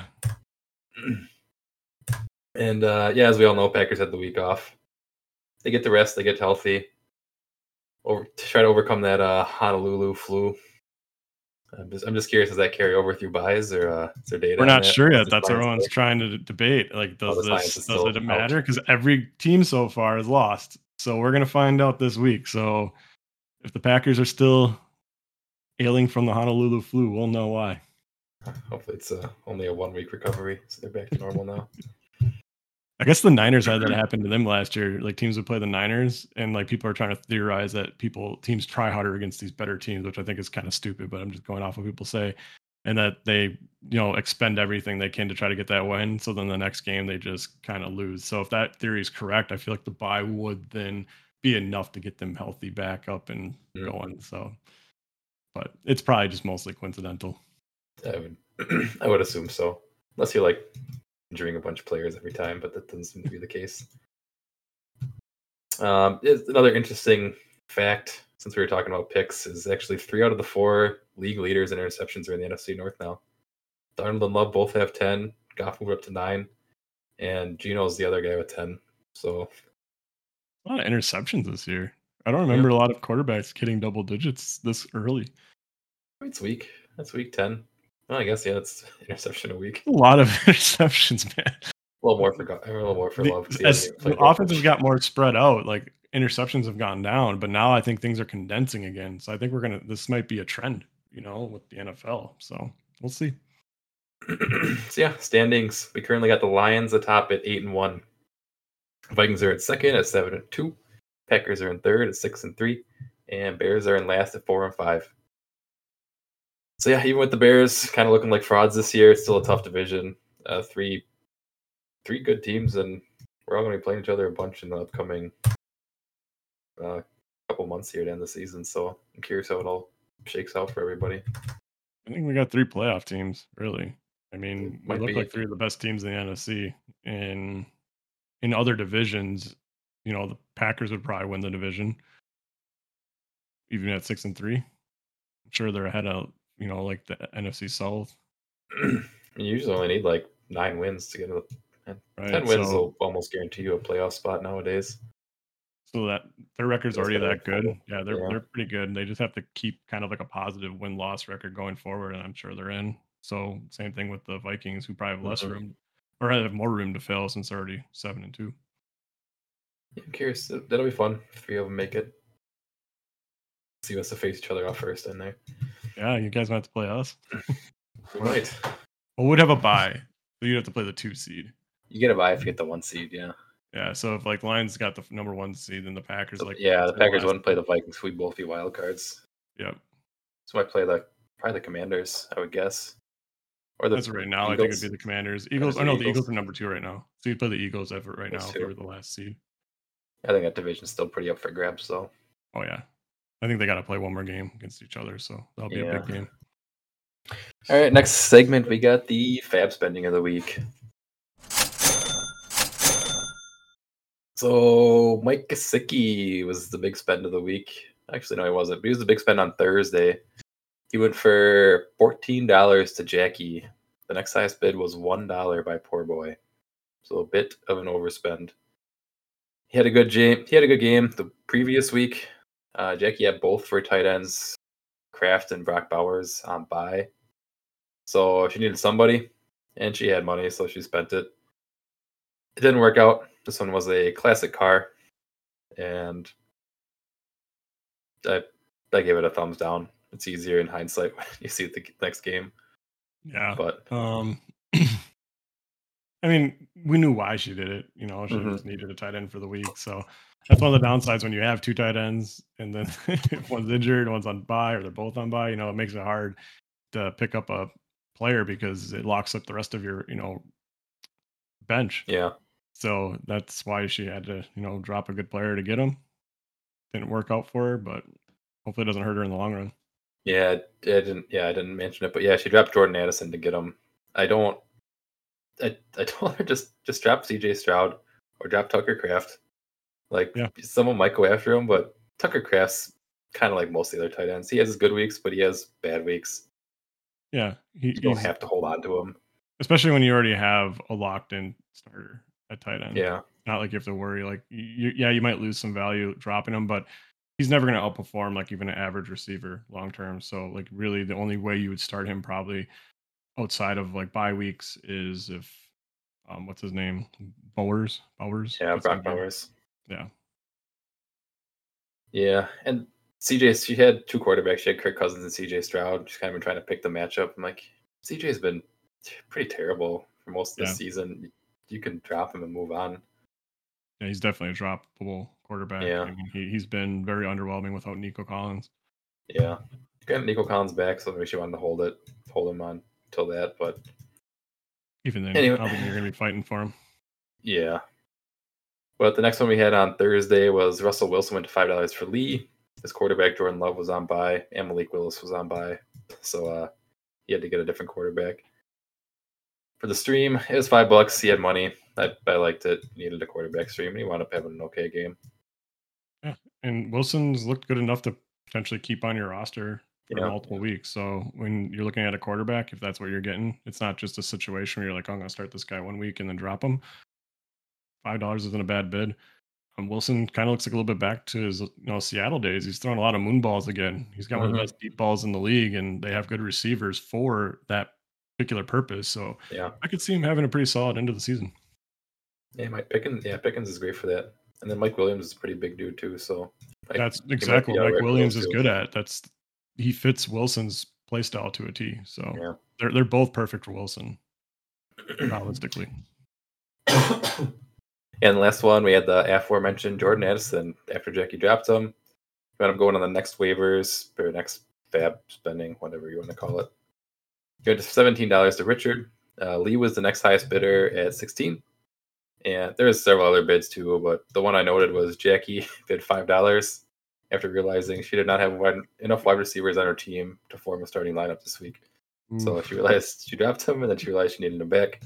And uh, yeah, as we all know, Packers had the week off. They get the rest. They get healthy. Over to try to overcome that uh, Honolulu flu. I'm just, I'm just curious, does that carry over through buys or uh, is there data? We're on not that? sure What's yet. the That's science everyone's there? trying to debate. Like, does Oh, the science this is does still it out. matter? Because every team so far has lost. So we're gonna find out this week. So if the Packers are still ailing from the Honolulu flu, we'll know why. Hopefully, it's uh, only a one week recovery, so they're back to normal now. I guess the Niners had that happen to them last year. Like teams would play the Niners, and like people are trying to theorize that people teams try harder against these better teams, which I think is kind of stupid. But I'm just going off what people say, and that they you know expend everything they can to try to get that win. So then the next game they just kind of lose. So if that theory is correct, I feel like the bye would then be enough to get them healthy back up and Mhm. going. So, but it's probably just mostly coincidental. I would, I would assume so, unless you're like injuring a bunch of players every time, but that doesn't seem to be the case. Um, it's another interesting fact, since we were talking about picks, is actually three out of the four league leaders in interceptions are in the N F C North now. Darnold and Love both have ten. Goff moved up to nine, and Gino's the other guy with ten. So a lot of interceptions this year. I don't remember yeah. a lot of quarterbacks hitting double digits this early. It's week. That's week ten. Well, I guess yeah, it's interception a week. A lot of interceptions, man. A little more for a little more for the, Love. As the offense has got more spread out, like interceptions have gone down, but now I think things are condensing again. So I think we're gonna. This might be a trend, you know, with the N F L. So we'll see. So yeah, standings. We currently got the Lions atop at eight and one. Vikings are at second at seven and two. Packers are in third at six and three, and Bears are in last at four and five. So yeah, even with the Bears kind of looking like frauds this year, it's still a tough division. Uh, three, three good teams, and we're all going to be playing each other a bunch in the upcoming uh, couple months here to end the season. So I'm curious how it all shakes out for everybody. I think we got three playoff teams, really. I mean, we look be. like three of the best teams in the N F C. In in other divisions, you know, the Packers would probably win the division, even at six and three. I'm sure they're ahead of, you know, like the N F C South. You usually only need like nine wins to get to the right, ten wins. So, will almost guarantee you a playoff spot nowadays. So that their record's already that good. Cool. Yeah, they're yeah. they're pretty good. They just have to keep kind of like a positive win loss record going forward, and I'm sure they're in. So same thing with the Vikings, who probably have less mm-hmm. room or have more room to fail since they're already seven and two. Yeah, I'm curious. That'll be fun if three of them make it. See who has to face each other off first in there. Yeah, you guys might have to play us. We might. Well, we'd have a bye, so you'd have to play the two seed. You get a bye if you get the one seed, yeah. Yeah, so if like Lions got the number one seed, then the Packers like yeah, the Packers wouldn't play the Vikings. We'd both be wild cards. Yep. So might play the probably the Commanders, I would guess. Or the That's right now. Eagles. I think it'd be the Commanders. Eagles. Oh no, Eagles. the Eagles are number two right now. So you'd play the Eagles effort right Those now two. If they were the last seed. I think that division's still pretty up for grabs, though. Oh yeah, I think they got to play one more game against each other, so that'll be yeah. a big game. All right, next segment we got the Fab spending of the week. So Mike Gesicki was the big spend of the week. Actually, no, he wasn't. But he was the big spend on Thursday. He went for fourteen dollars to Jackie. The next highest bid was one dollar by Poor Boy. So a bit of an overspend. He had a good game. He had a good game the previous week. Uh, Jackie had both for tight ends, Kraft and Brock Bowers on bye. So she needed somebody, and she had money, so she spent it. It didn't work out. This one was a classic car, and I I gave it a thumbs down. it's easier in hindsight when you see the next game. Yeah. But Um, I mean, we knew why she did it. You know, she Mhm. just needed a tight end for the week. So that's one of the downsides when you have two tight ends and then if one's injured, one's on bye, or they're both on bye. You know, it makes it hard to pick up a player because it locks up the rest of your, you know, bench. yeah, So that's why she had to, you know, drop a good player to get him. Didn't work out for her, but hopefully it doesn't hurt her in the long run. yeah, I didn't. Yeah, I didn't mention it, but yeah, she dropped Jordan Addison to get him. I don't. I, I told her just just drop C J Stroud or drop Tucker Kraft. Like Yeah. someone might go after him, but Tucker Kraft's kind of like most of the other tight ends. He has his good weeks, but he has bad weeks. Yeah, he, You don't he's have to hold on to him. especially when you already have a locked in starter at tight end. Yeah, Not like you have to worry. Like, you, yeah, you might lose some value dropping him, but he's never going to outperform like even an average receiver long term. So, like, really, the only way you would start him probably outside of like bye weeks is if, um, what's his name, Bowers, Bowers, yeah, gets Brock injured. Bowers. Yeah, Yeah, and C J, she had two quarterbacks. She had Kirk Cousins and C J Stroud. She's kind of been trying to pick the matchup. I'm like, C J's been pretty terrible for most of the Yeah. season. You can drop him and move on. yeah, he's definitely a droppable quarterback. Yeah. I mean, he he's been very underwhelming without Nico Collins. Yeah, got Nico Collins back, so maybe she wanted to hold it, hold him on till that. But Even then, Anyway. I don't think you're going to be fighting for him. yeah. But the next one we had on Thursday was Russell Wilson went to five dollars for Lee. His quarterback Jordan Love was on bye, and Malik Willis was on bye, so uh, he had to get a different quarterback. For the stream, it was five bucks. He had money. I, I liked it. He needed a quarterback stream, and he wound up having an okay game. Yeah, and Wilson's looked good enough to potentially keep on your roster for Yeah. multiple weeks. So when you're looking at a quarterback, if that's what you're getting, it's not just a situation where you're like, oh, I'm going to start this guy one week and then drop him. Five dollars isn't a bad bid. Um, Wilson kind of looks like a little bit back to his, you know, Seattle days. He's throwing a lot of moon balls again. He's got one of the Mhm. best deep balls in the league, and they have good receivers for that particular purpose. So Yeah, I could see him having a pretty solid end of the season. yeah. Mike Pickens, yeah, Pickens is great for that. And then Mike Williams is a pretty big dude too. So like, That's he might exactly be what all Mike right for Williams those is two. good at. That's he fits Wilson's play style to a T. So Yeah. they're they're both perfect for Wilson, realistically. And the last one, we had the aforementioned Jordan Addison. After Jackie dropped him, we ended up going on the next waivers or next fab spending, whatever you want to call it. He went to seventeen dollars to Richard. Uh, Lee was the next highest bidder at sixteen. And there was several other bids too, but the one I noted was Jackie bid five dollars after realizing she did not have one, enough wide receivers on her team to form a starting lineup this week. So Oof. she realized she dropped him, and then she realized she needed him back.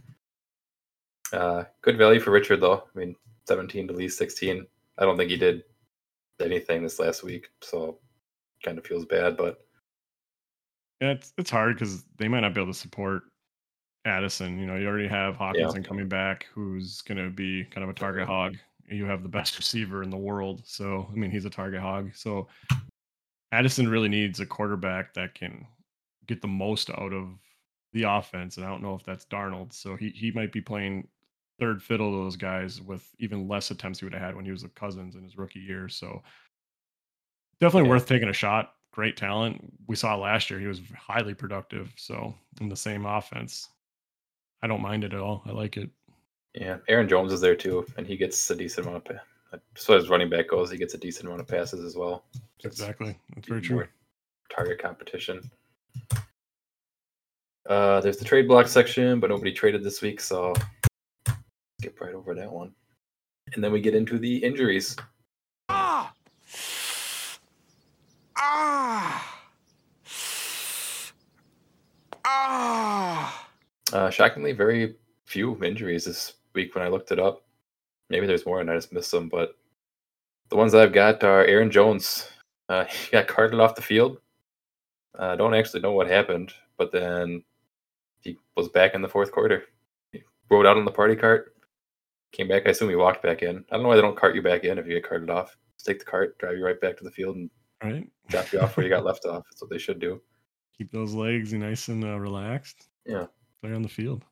Uh, good value for Richard, though. I mean, seventeen to Lee's sixteen. I don't think he did anything this last week, so kind of feels bad. But Yeah, it's it's hard because they might not be able to support Addison. You know, you already have Hawkinson coming back, who's going to be kind of a target hog. You have the best receiver in the world, so I mean, he's a target hog. So Addison really needs a quarterback that can get the most out of the offense, and I don't know if that's Darnold. So he he might be playing third fiddle to those guys with even less attempts he would have had when he was with Cousins in his rookie year. So definitely Yeah. worth taking a shot. Great talent. We saw last year he was highly productive. So in the same offense, I don't mind it at all. I like it. yeah, Aaron Jones is there too, and he gets a decent amount of. Pa- as far as running back goes, he gets a decent amount of passes as well. It's Exactly. That's very more true. target competition. Uh, there's the trade block section, but nobody traded this week, so skip right over that one. And then we get into the injuries. Ah! Ah! Ah! Uh, shockingly, very few injuries this week when I looked it up. Maybe there's more and I just missed them, but the ones I've got are Aaron Jones. Uh, he got carted off the field. I uh, don't actually know what happened, but then he was back in the fourth quarter. He rode out on the party cart, came back. I assume he walked back in. I don't know why they don't cart you back in if you get carted off. Just take the cart, drive you right back to the field, and Right. drop you off where you got left off. That's what they should do. Keep those legs nice and uh, relaxed. Yeah. Play on the field.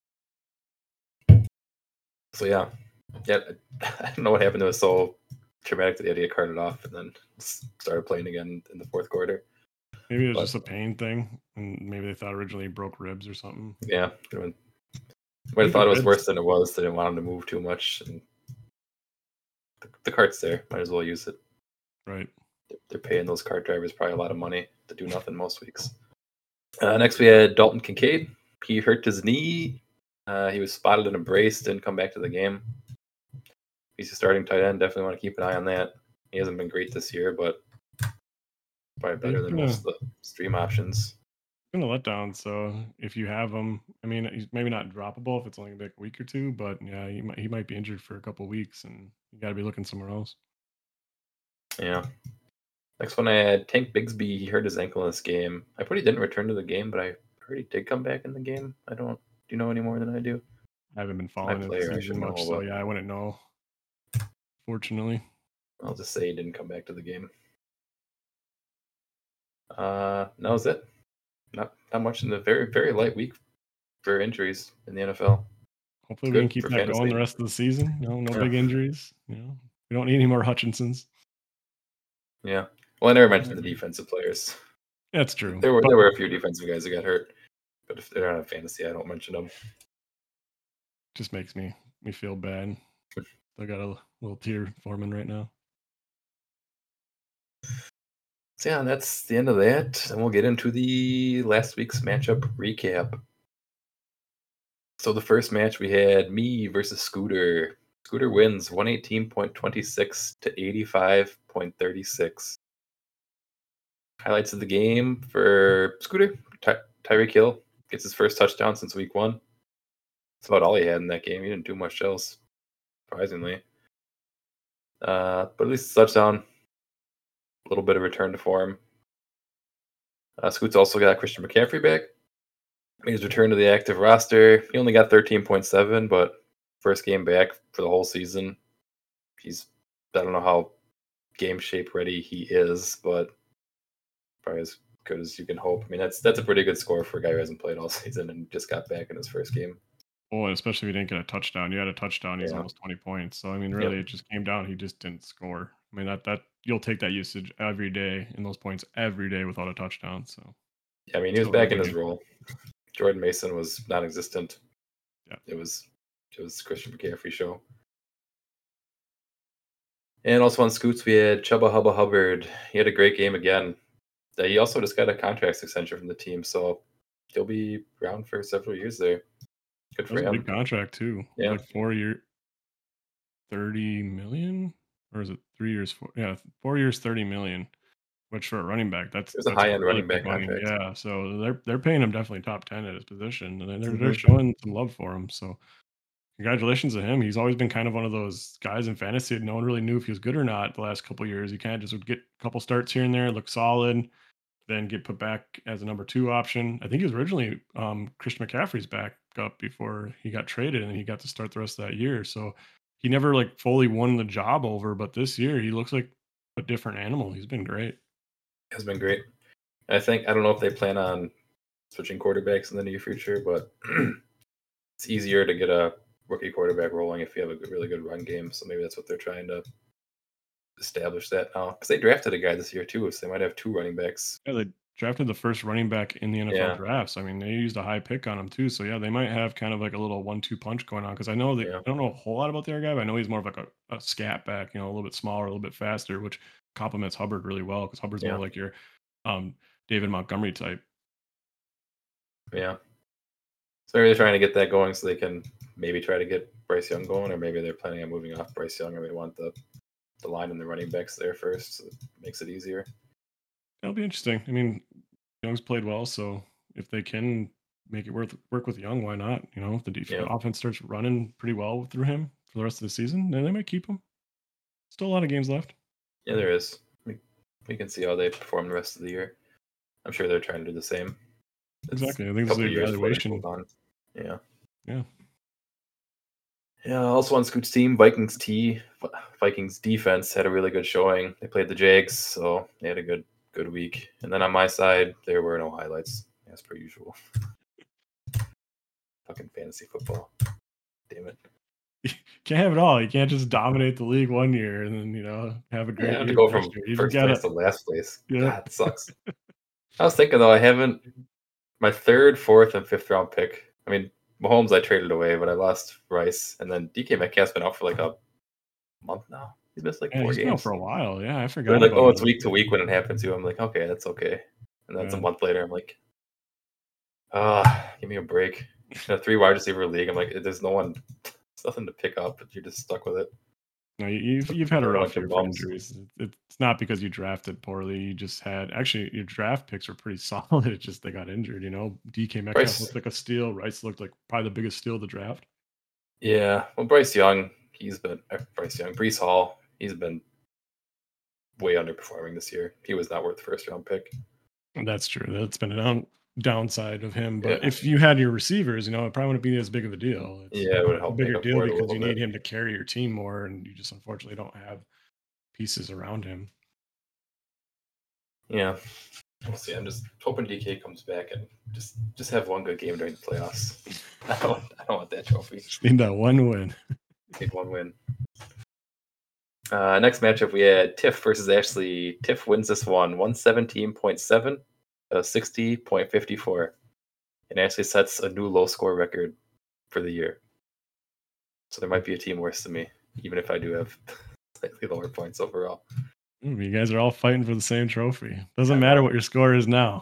So yeah, yeah. I don't know what happened. It was so traumatic that he had to get carted off, and then started playing again in the fourth quarter. Maybe it was But- just a pain thing, and maybe they thought originally he broke ribs or something. Yeah, they would- might have thought it was worse than it was. They didn't want him to move too much, and the, the cart's there. Might as well use it. Right. They're paying those cart drivers probably a lot of money to do nothing most weeks. Uh, next, we had Dalton Kincaid. He hurt his knee. Uh, he was spotted in a brace, didn't come back to the game. He's a starting tight end. Definitely want to keep an eye on that. He hasn't been great this year, but probably better than Yeah. most of the stream options. Been a letdown. So if you have him, I mean, he's maybe not droppable if it's only like a week or two, but yeah, he might he might be injured for a couple of weeks, and you got to be looking somewhere else. Yeah. Next one, I had Tank Bigsby. He hurt his ankle in this game. I put he didn't return to the game, but I heard he did come back in the game. I don't. Do you know any more than I do? I haven't been following player, I it should season much, know, so but- yeah, I wouldn't know. Fortunately, I'll just say he didn't come back to the game. Uh, that was it. Not not much in the very very light week for injuries in the N F L. hopefully Good we can keep for that going fantasy. the rest of the season. No, no Yeah. big injuries. You know, we don't need any more Hutchinsons. Yeah. Well, I never mentioned the defensive players. That's true. There were But there were a few defensive guys that got hurt, but if they're not in fantasy, I don't mention them. just makes me me feel bad. I got a little tear forming right now. So yeah, that's the end of that. And we'll get into the last week's matchup recap. So the first match we had me versus Scooter. Scooter wins one eighteen point two six to eighty-five point three six. Highlights of the game for Scooter. Ty- Tyreek Hill gets his first touchdown since week one. That's about all he had in that game. He didn't do much else, surprisingly. Uh, but at least a touchdown. A little bit of return to form. Uh, Scoots also got Christian McCaffrey back. He's returned to the active roster. He only got thirteen point seven, but first game back for the whole season. He's, I don't know how game shape ready he is, but probably as good as you can hope. I mean, that's that's a pretty good score for a guy who hasn't played all season and just got back in his first game. Oh, and especially if he didn't get a touchdown. You had a touchdown, he's Yeah. almost twenty points. So I mean, really, it just came down. He just didn't score. I mean, that that you'll take that usage every day and those points every day without a touchdown. So Yeah, I mean, he was Still back really in his good. role. Jordan Mason was non-existent. Yeah. It was it was Christian McCaffrey show. And also on Scoots, we had Chubba Hubba Hubbard. He had a great game again. Uh, He also just got a contract extension from the team, so he'll be around for several years there. Good that for was a him. big contract too. Yeah. Like four year, thirty million, or is it three years? Four, yeah, four years, thirty million. Which for a running back, that's It was a that's high-end running big back contract. Yeah, so they're they're paying him definitely top ten at his position, and they're they're Mhm. showing some love for him. So congratulations to him. He's always been kind of one of those guys in fantasy that no one really knew if he was good or not the last couple of years. He kind of just would get a couple starts here and there, look solid, then get put back as a number two option. I think he was originally um, Christian McCaffrey's backup before he got traded, and he got to start the rest of that year. So he never like fully won the job over, but this year he looks like a different animal. He's been great. Has been great. I think I don't know if they plan on switching quarterbacks in the near future, but it's easier to get a rookie quarterback rolling if you have a good, really good run game. So maybe that's what they're trying to establish that now. Because they drafted a guy this year too, so they might have two running backs. Yeah, they drafted the first running back in the N F L Yeah. drafts. I mean, they used a high pick on him too. So yeah, they might have kind of like a little one-two punch going on. Because I know that Yeah. I don't know a whole lot about their guy, but I know he's more of like a, a scat back, you know, a little bit smaller, a little bit faster, which complements Hubbard really well. Because Hubbard's Yeah. more like your um, David Montgomery type. Yeah. So maybe they're trying to get that going so they can maybe try to get Bryce Young going, or maybe they're planning on moving off Bryce Young and they want the the line and the running backs there first, so it makes it easier. It'll be interesting. I mean, Young's played well, so if they can make it worth work with Young, why not? You know, if the def- Yeah. offense starts running pretty well through him for the rest of the season, then they might keep him. Still a lot of games left. Yeah, there is. We, we can see how they perform the rest of the year. I'm sure they're trying to do the same. It's Exactly. I a think this is couple the of years before they evaluation. move on. Yeah. Yeah. Yeah, also on Scoot's team, Vikings T Vikings defense had a really good showing. They played the Jags, so they had a good good week. And then on my side, there were no highlights, as per usual. Fucking fantasy football. Damn it. Can't have it all. You can't just dominate the league one year and then, you know, have a great Yeah, I have year to go next from year. You just first gotta, place to last place. Yeah. God, it sucks. I was thinking though, I haven't my third, fourth, and fifth round pick. I mean, Mahomes I traded away, but I lost Rice, and then D K Metcalf's been out for like a month now. He's missed like Yeah, four he's been out games. for a while. Yeah, I They're forgot like, about oh, it's him. week to week when it happens to you. I'm like, okay, that's okay. And then it's a Yeah. month later. I'm like, ah, give me a break. In a three wide receiver league, I'm like, there's no one, there's nothing to pick up, but you're just stuck with it. No, you- you've you've had a They're a rough bunch of year for bums. injuries. It- It's not because you drafted poorly. You just had actually your draft picks were pretty solid. It's just they got injured. You know, D K Metcalf Bryce, looked like a steal. Rice looked like probably the biggest steal of the draft. yeah. Well, Bryce Young, he's been uh, Bryce Young, Brees Hall, he's been way underperforming this year. He was not worth the first round pick. And that's true. That's been a down, downside of him. But Yeah. if you had your receivers, you know, it probably wouldn't be as big of a deal. It's Yeah, it would a help make bigger up deal for it a because you little need bit. him to carry your team more, and you just unfortunately don't have pieces around him. Yeah. We'll see. I'm just hoping D K comes back and just just have one good game during the playoffs. I don't I don't want that trophy. Just need that one win. Need one win. Uh, next matchup we had Tiff versus Ashley. Tiff wins this one, one seventeen point seven, uh, sixty point five four, and Ashley sets a new low score record for the year. So there might be a team worse than me, even if I do have slightly lower points overall. Ooh, you guys are all fighting for the same trophy. Doesn't I matter know. what your score is now.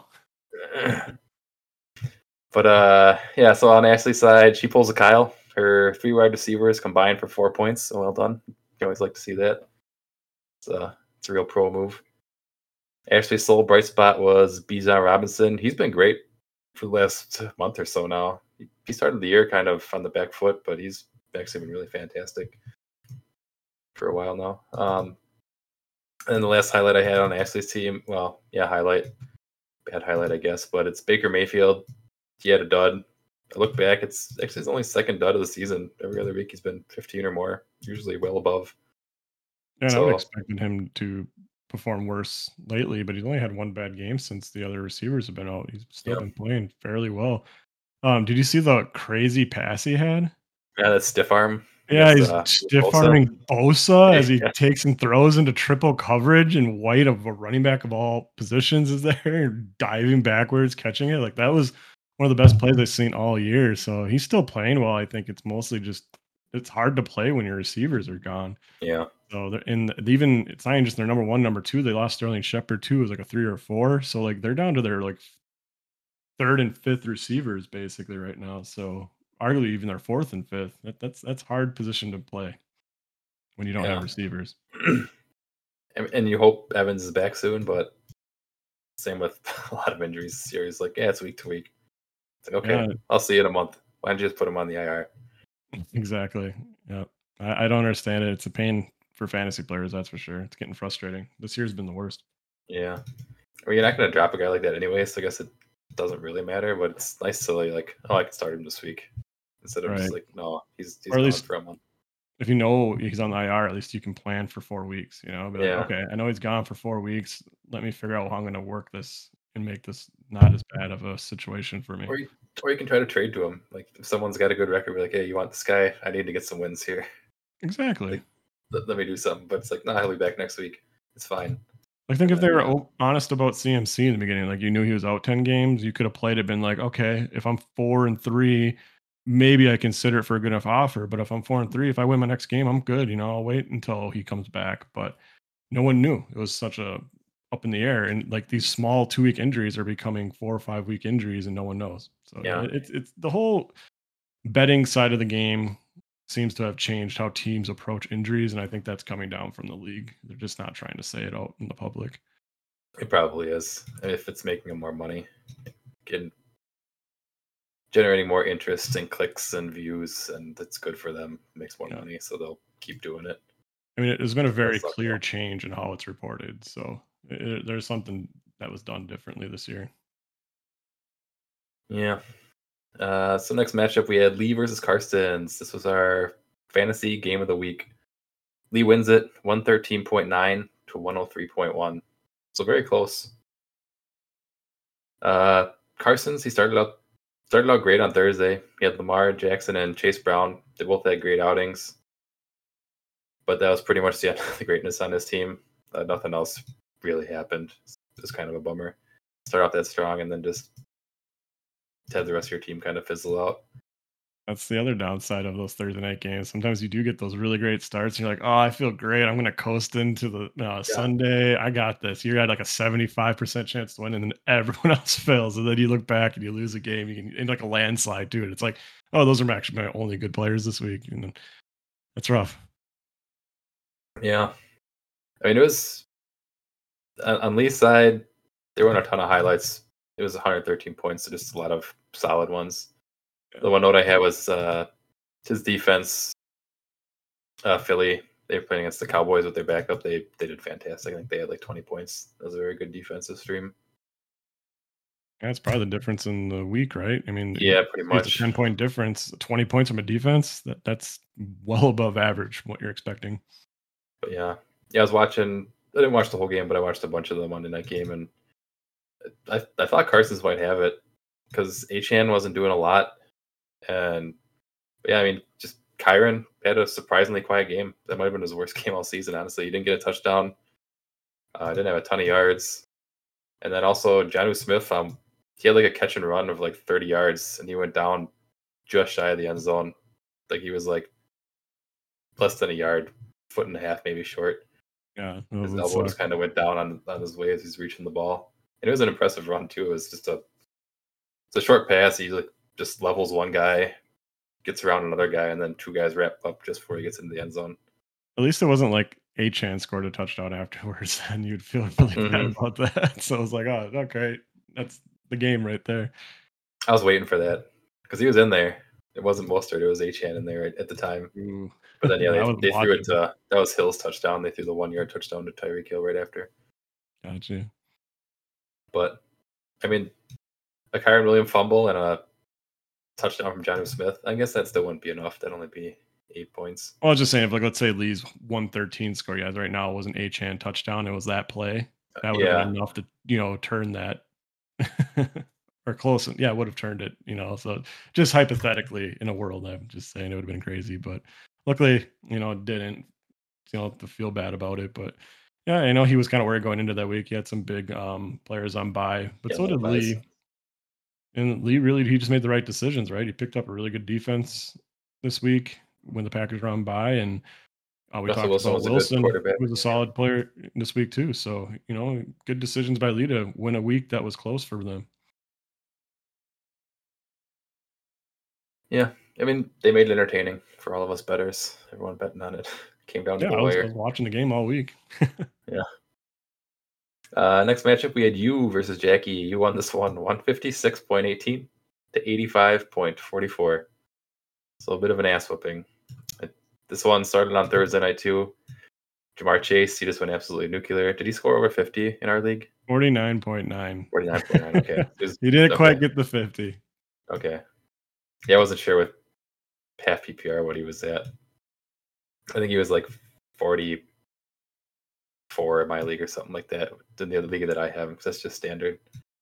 But uh, yeah, so on Ashley's side, she pulls a Kyle. Her three wide receivers combined for four points. So well done. You always like to see that. It's a, it's a real pro move. Ashley's sole bright spot was Bijan Robinson. He's been great for the last month or so now. He, he started the year kind of on the back foot, but he's actually been really fantastic for a while now. Um, and the last highlight I had on Ashley's team, well, yeah, highlight, bad highlight, I guess, but it's Baker Mayfield. He had a dud. I look back, it's actually his only second dud of the season. Every other week he's been fifteen or more, usually well above. And I would So- expect him to perform worse lately, but he's only had one bad game since the other receivers have been out. He's still Yeah. been playing fairly well. Um, did you see the crazy pass he had? Yeah, that stiff arm. Yeah, against, he's uh, stiff Bosa. arming Bosa as he Yeah. takes and throws into triple coverage, and White, of a running back of all positions, is there diving backwards, catching it. Like that was one of the best plays I've seen all year. So he's still playing well. I think it's mostly just it's hard to play when your receivers are gone. Yeah. So they're in even it's not even just their number one, number two. They lost Sterling Shepard too. It was like a three or a four. So like they're down to their like third and fifth receivers basically right now. So arguably even their fourth and fifth. That, that's that's hard position to play when you don't Yeah. have receivers. and, and you hope Evans is back soon, but same with a lot of injuries this year. He's like, yeah, it's week to week. It's like, okay, Yeah. I'll see you in a month. Why don't you just put him on the I R? Exactly. Yeah. I, I don't understand it. It's a pain for fantasy players, that's for sure. It's getting frustrating. This year's been the worst. Yeah. I mean, you're not going to drop a guy like that anyway, so I guess it doesn't really matter, but it's nice to like, oh, I can start him this week. Instead of just Right. like, no, he's, he's Or at gone least- for a month. If you know he's on the I R, at least you can plan for four weeks, you know? Be like, Yeah. okay, I know he's gone for four weeks. Let me figure out how I'm going to work this and make this not as bad of a situation for me. Or you, or you can try to trade to him. Like, if someone's got a good record, be like, hey, you want this guy? I need to get some wins here. Exactly. Let, let me do something. But it's like, nah, he'll be back next week. It's fine. I think if they were Yeah. o- honest about C M C in the beginning, like you knew he was out ten games, you could have played it, been like, okay, if I'm four and three, maybe I consider it for a good enough offer. But if I'm four and three, if I win my next game, I'm good. You know, I'll wait until he comes back. But no one knew. It was such a up in the air, and like these small two week injuries are becoming four or five week injuries, and no one knows. So Yeah. yeah, it's it's the whole betting side of the game seems to have changed how teams approach injuries, and I think that's coming down from the league. They're just not trying to say it out in the public. It probably is. If it's making them more money, getting generating more interest and clicks and views, and that's good for them. Makes more Yeah. money, so they'll keep doing it. I mean, there's been a very suck, clear though. change in how it's reported. So it, there's something that was done differently this year. Yeah. Uh, so next matchup we had Lee versus Carstens. This was our fantasy game of the week. Lee wins it one thirteen point nine to one oh three point one. So very close. Uh, Carstens, he started out started out great on Thursday. He had Lamar Jackson and Chase Brown. They both had great outings. But that was pretty much the end of the greatness on his team. Uh, nothing else really happened. It was kind of a bummer. start off that strong and then just have the rest of your team kind of fizzle out. That's the other downside of those Thursday night games. Sometimes you do get those really great starts, and you're like, "Oh, I feel great. I'm going to coast into the uh, yeah. Sunday. I got this." You had like a seventy-five percent chance to win, and then everyone else fails. And then you look back and you lose a game. You can in like a landslide too. And it's like, "Oh, those are actually my only good players this week." And then that's rough. Yeah, I mean, it was on Lee's side. There weren't a ton of highlights. It was one hundred thirteen points, so just a lot of solid ones. The one note I had was uh, his defense. Uh, Philly, they were playing against the Cowboys with their backup. They they did fantastic. I think they had like twenty points. That was a very good defensive stream. That's probably the difference in the week, right? I mean, yeah, pretty much. It's a ten point difference, twenty points from a defense. That that's well above average from what you're expecting. But yeah, yeah, I was watching. I didn't watch the whole game, but I watched a bunch of the Monday night game, and I I thought Carson's might have it because Achane wasn't doing a lot. And yeah, I mean, just Kyren had a surprisingly quiet game. That might have been his worst game all season, honestly. He didn't get a touchdown. Uh, didn't have a ton of yards. And then also Jonnu Smith, um, he had like a catch and run of like thirty yards, and he went down just shy of the end zone. Like he was like less than a yard, foot and a half maybe short. Yeah, his elbow just kind of went down on, on his way as he's reaching the ball. And it was an impressive run too. It was just a it's a short pass. He like just levels one guy, gets around another guy, and then two guys wrap up just before he gets into the end zone. At least it wasn't like Achane scored a touchdown afterwards, and you'd feel really mm-hmm. bad about that. So I was like, oh, okay, that's the game right there. I was waiting for that because he was in there. It wasn't Mostert, it was Achane in there at the time. Ooh. But then yeah, they, they threw it to that was Hill's touchdown. They threw the one yard touchdown to Tyreek Hill right after. Gotcha. But I mean, a Kyren Williams fumble and a touchdown from Jonnu Smith. I guess that still wouldn't be enough. That'd only be eight points. Well, I was just saying, if like let's say Lee's one thirteen score, yeah, right now it wasn't Achane touchdown. It was that play that would yeah. have been enough to you know turn that or close. Yeah, would have turned it. You know, so just hypothetically, in a world, I'm just saying it would have been crazy, but luckily, you know, it didn't. You know, to feel bad about it, but yeah, I know he was kind of worried going into that week. He had some big um, players on bye, but yeah, so did buys. Lee. And Lee really, he just made the right decisions, right? He picked up a really good defense this week when the Packers were on bye, and uh, we Russell talked Wilson about was Wilson, a who was a solid player this week too. So you know, good decisions by Lee to win a week that was close for them. Yeah, I mean, they made it entertaining for all of us bettors. Everyone betting on it came down to yeah, the I was, wire. I was watching the game all week. yeah. Uh, next matchup, we had you versus Jackie. You won this one, one fifty-six point one eight to eighty-five point four four. So a bit of an ass whooping. This one started on Thursday night too. Ja'Marr Chase, he just went absolutely nuclear. Did he score over fifty in our league? forty-nine point nine. forty-nine point nine, okay. Was, he didn't okay. quite get the fifty. Okay. Yeah, I wasn't sure with half P P R what he was at. I think he was like forty-four in my league or something like that. In the other league that I have, because that's just standard.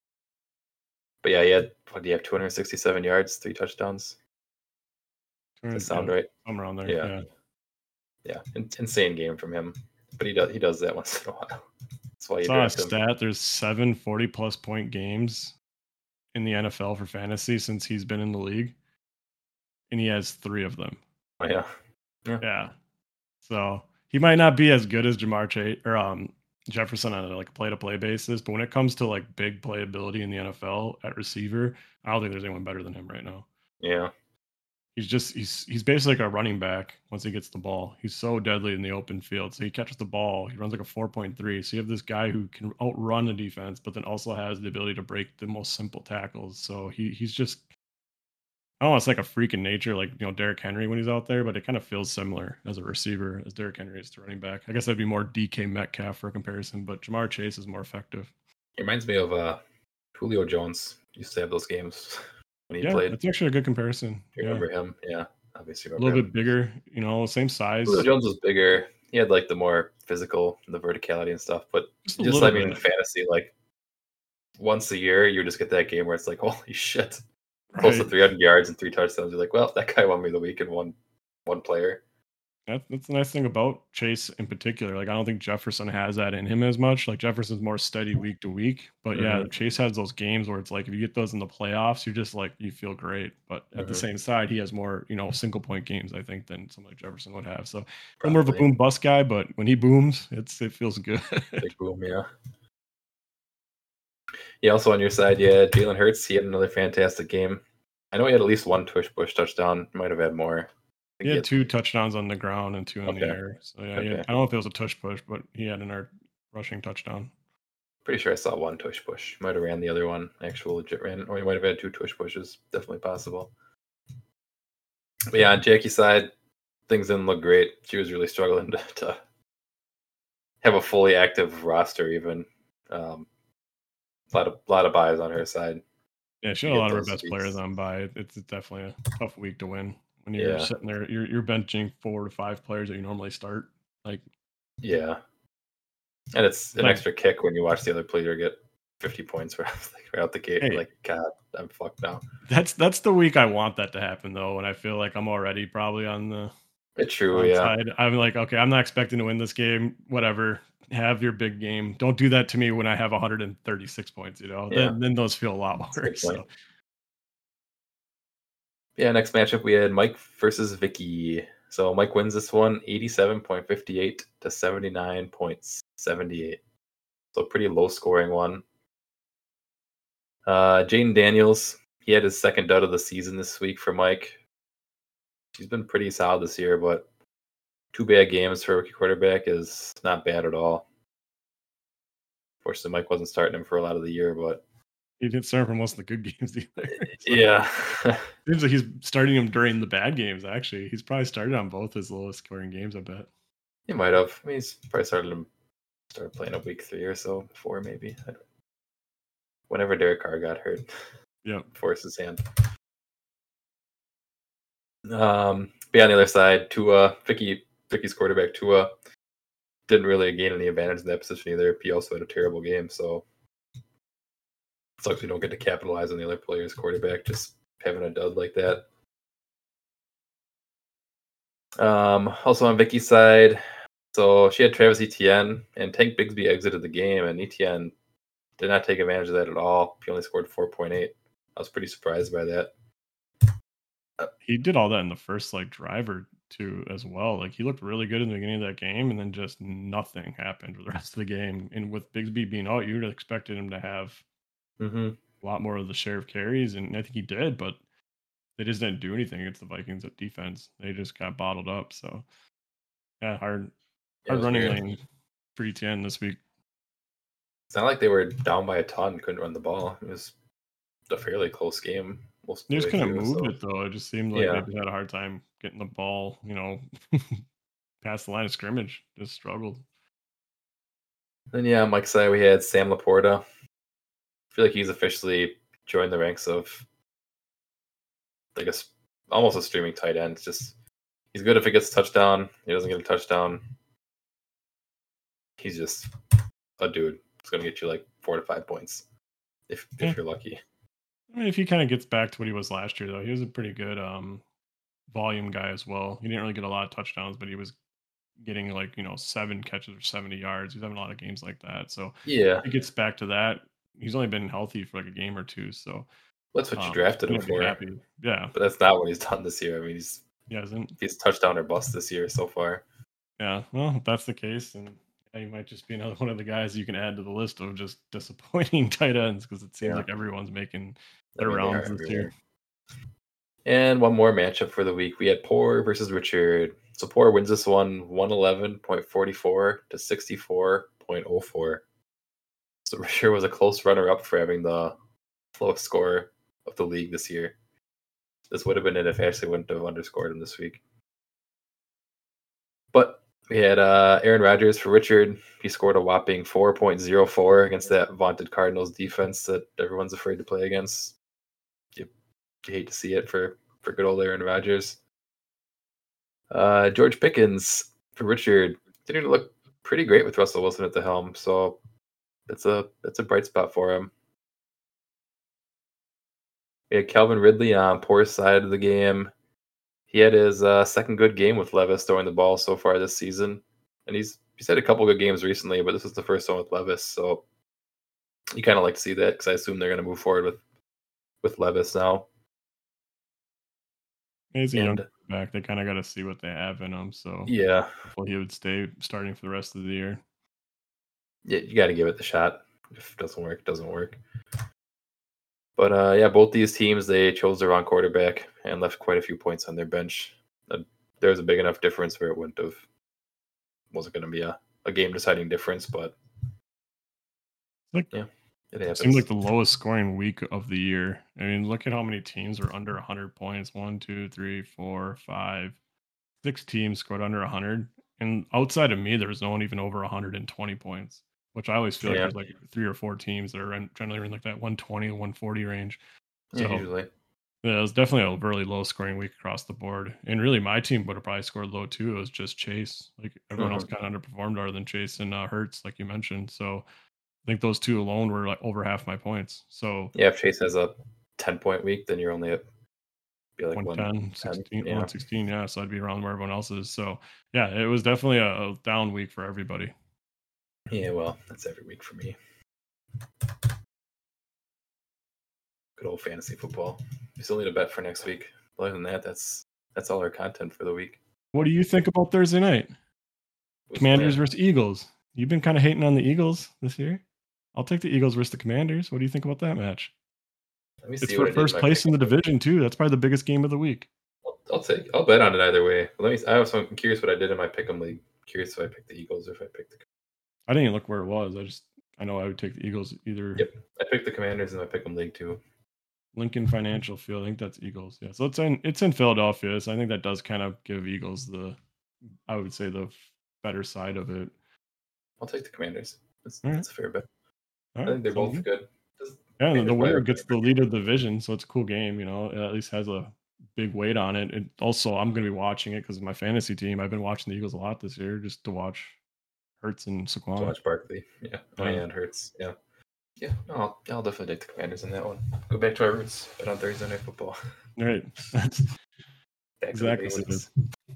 But yeah, he had, what do you have, two hundred sixty-seven yards, three touchdowns? Does that sound right? I'm around there. Yeah. Yeah. Yeah. In- insane game from him. But he does he does that once in a while. That's why you saw a draft him. stat. There's seven forty plus point games in the N F L for fantasy since he's been in the league. And he has three of them. Oh, yeah. Yeah. Yeah. So he might not be as good as Ja'Marr Chase or um Jefferson on a like play-to-play basis, but when it comes to like big playability in the N F L at receiver, I don't think there's anyone better than him right now. Yeah. He's just he's he's basically like a running back once he gets the ball. He's so deadly in the open field. So he catches the ball, he runs like a four point three. So you have this guy who can outrun the defense, but then also has the ability to break the most simple tackles. So he he's just I don't know, it's like a freak in nature, like you know, Derrick Henry when he's out there, but it kind of feels similar as a receiver as Derrick Henry is to running back. I guess that'd be more D K Metcalf for a comparison, but Ja'Marr Chase is more effective. It reminds me of uh Julio Jones. Used to have those games when he yeah, played. That's actually a good comparison. You remember yeah. him? Yeah, obviously. A little him. bit bigger, you know, same size. Julio Jones was bigger. He had like the more physical, the verticality and stuff. But just, just I mean, in fantasy, like once a year, you just get that game where it's like, holy shit, right. Close to three hundred yards and three touchdowns. You're like, well, that guy won me the week in one one player. That's that's the nice thing about Chase in particular. Like, I don't think Jefferson has that in him as much. Like, Jefferson's more steady week to week. But yeah, hmm Chase has those games where it's like if you get those in the playoffs, you're just like you feel great. But at the hmm same side, he has more, you know, single point games, I think, than something like Jefferson would have. So a little more of a Probably. boom bust guy, but when he booms, it's it feels good. Big boom, yeah. Yeah, also on your side, yeah, Jalen Hurts, he had another fantastic game. I know he had at least one tush push touchdown. He might have had more. I He think he had had, two touchdowns on the ground and two in the okay, air. So yeah, he had, okay. I don't know if it was a tush push, but he had an rushing touchdown. Pretty sure I saw one tush push. Might have ran the other one, actual legit ran, or he might have had two tush pushes. Definitely possible. But yeah, on Jackie's side, things didn't look great. She was really struggling to, to have a fully active roster, even. Um, a lot of lot of buys on her side. Yeah, she You had a get lot of her those best players weeks. on by. It's definitely a tough week to win when you're Yeah, sitting there. You're you're benching four to five players that you normally start. Like, yeah. And it's an like extra kick when you watch the other player get fifty points right, right out the gate. You're hey, like, God, I'm fucked now. that's that's the week I want that to happen though. When I feel like I'm already probably on the It's true, wrong yeah. side. I'm like, okay, I'm not expecting to win this game. Whatever. Have your big game. Don't do that to me when I have one hundred thirty-six points. You know, Yeah, then then those feel a lot that's a good worse. point. So Yeah, next matchup we had Mike versus Vicky. So Mike wins this one eighty-seven point five eight to seventy-nine point seven eight. So pretty low scoring one. Uh, Jaden Daniels, he had his second dud of the season this week for Mike. He's been pretty solid this year, but two bad games for a rookie quarterback is not bad at all. Fortunately, Mike wasn't starting him for a lot of the year, but he didn't start for most of the good games either. So yeah, seems like he's starting him during the bad games. Actually, he's probably started on both his lowest scoring games. I bet. he might have. I mean, he's probably started him started playing a week three or so before, maybe. I don't, whenever Derek Carr got hurt, Yep. forced his hand. Um, but yeah, on the other side, Tua, Vicky, Vicky's quarterback Tua didn't really gain any advantage in that position either. He also had a terrible game, so it sucks we don't get to capitalize on the other player's quarterback just having a dud like that. Um, also on Vicky's side, so she had Travis Etienne and Tank Bigsby exited the game, and Etienne did not take advantage of that at all. He only scored four point eight. I was pretty surprised by that. He did all that in the first like drive or two as well. Like he looked really good in the beginning of that game, and then just nothing happened for the rest of the game. And with Bigsby being out, you'd have expected him to have Mm-hmm. a lot more of the share of carries, and I think he did, but they just didn't do anything against the Vikings at defense. They just got bottled up. So yeah, hard Yeah, it hard was running weird. lane for E T N this week. It's not like they were down by a ton, couldn't run the ball. It was a fairly close game most of They the just way couldn't through. move So it though. It just seemed like they yeah, just had a hard time getting the ball, you know, past the line of scrimmage. Just struggled. then yeah, on Mike's side we had Sam Laporta. I feel like he's officially joined the ranks of like a s- almost a streaming tight end. It's just he's good if he gets a touchdown. He doesn't get a touchdown. He's just a dude. It's gonna get you like four to five points if Yeah. if you're lucky. I mean, if he kind of gets back to what he was last year, though, he was a pretty good um, volume guy as well. He didn't really get a lot of touchdowns, but he was getting like you know seven catches or seventy yards. He's having a lot of games like that. So Yeah, if he gets back to that, he's only been healthy for like a game or two. So that's what you um, drafted I'm him gonna be for. happy. Yeah, But that's not what he's done this year. I mean, he's he hasn't. he's touchdown or bust this year so far. Yeah, well, if that's the case, and yeah, he might just be another one of the guys you can add to the list of just disappointing tight ends because it seems Yeah, like everyone's making I their mean they are rounds this year. everywhere. And one more matchup for the week. We had Poor versus Richard. So Poor wins this one one eleven point four four to sixty-four point oh four. So Richard was a close runner up for having the lowest score of the league this year. This would have been it if Ashley wouldn't have underscored him this week. But we had uh, Aaron Rodgers for Richard. He scored a whopping four point oh four against that vaunted Cardinals defense that everyone's afraid to play against. You, you hate to see it for, for good old Aaron Rodgers. Uh, George Pickens for Richard didn't look pretty great with Russell Wilson at the helm, so that's a that's a bright spot for him. We had Calvin Ridley on poor side of the game. he had his uh, second good game with Levis throwing the ball so far this season, and he's he's had a couple good games recently, but this is the first one with Levis, so you kind of like to see that because I assume they're going to move forward with with Levis now. He's a young And back. They kind of got to see what they have in him. So yeah, hopefully he would stay starting for the rest of the year. yeah, you got to give it the shot. If it doesn't work, it doesn't work. But uh, yeah, both these teams, they chose the wrong quarterback and left quite a few points on their bench. Uh, there was a big enough difference where it wouldn't have wasn't going to be a, a game deciding difference, but Like, yeah, it it happens. seemed like the lowest scoring week of the year. I mean, look at how many teams are under one hundred points. One, two, three, four, five, six teams scored under one hundred. And outside of me, there was no one even over one hundred twenty points, which I always feel like Yeah. there's like three or four teams that are in- generally in like that one twenty to one forty range. Yeah, So usually. yeah, it was definitely a really low scoring week across the board. And really, my team would have probably scored low too. It was just Chase. Like everyone else Mhm. kind of underperformed other than Chase and uh, Hertz, like you mentioned. So I think those two alone were like over half my points. So Yeah, if Chase has a ten point week, then you're only at be like one one ten, ten. sixteen, Yeah. one sixteen. Yeah. So I'd be around where everyone else is. So yeah, it was definitely a, a down week for everybody. Yeah, well, that's every week for me. Good old fantasy football. We still need a bet for next week. Other than that, that's that's all our content for the week. What do you think about Thursday night? Who's Commanders playing? versus Eagles. You've been kind of hating on the Eagles this year. I'll take the Eagles versus the Commanders. What do you think about that match? Let me It's see for what I did. first my place in the pick. division too. That's probably the biggest game of the week. I'll, I'll take. I'll bet on it either way. Let me. I also am curious what I did in my pick'em league. Curious if I picked the Eagles or if I picked the. I didn't even look where it was. I just I know I would take the Eagles either. Yep, I picked the Commanders in my pick'em league too. Lincoln Financial Field. I think that's Eagles. Yeah. So it's in it's in Philadelphia. So I think that does kind of give Eagles the I would say the better side of it. I'll take the Commanders. That's, All right. that's a fair bet. All I right. think they're sounds both good. good. Just- Yeah, and the Commanders winner play- gets the lead of the division, so it's a cool game. You know, it at least has a big weight on it. And also, I'm going to be watching it because of my fantasy team. I've been watching the Eagles a lot this year just to watch Hurts and to Saquon. watch Barkley. Yeah. Oh, Yeah. yeah, it hurts. Yeah. Yeah. No, I'll, I'll definitely take the Commanders in that one. Go back to our roots. Bet on Thursday Night Football. All right, that's Back exactly to what the it is.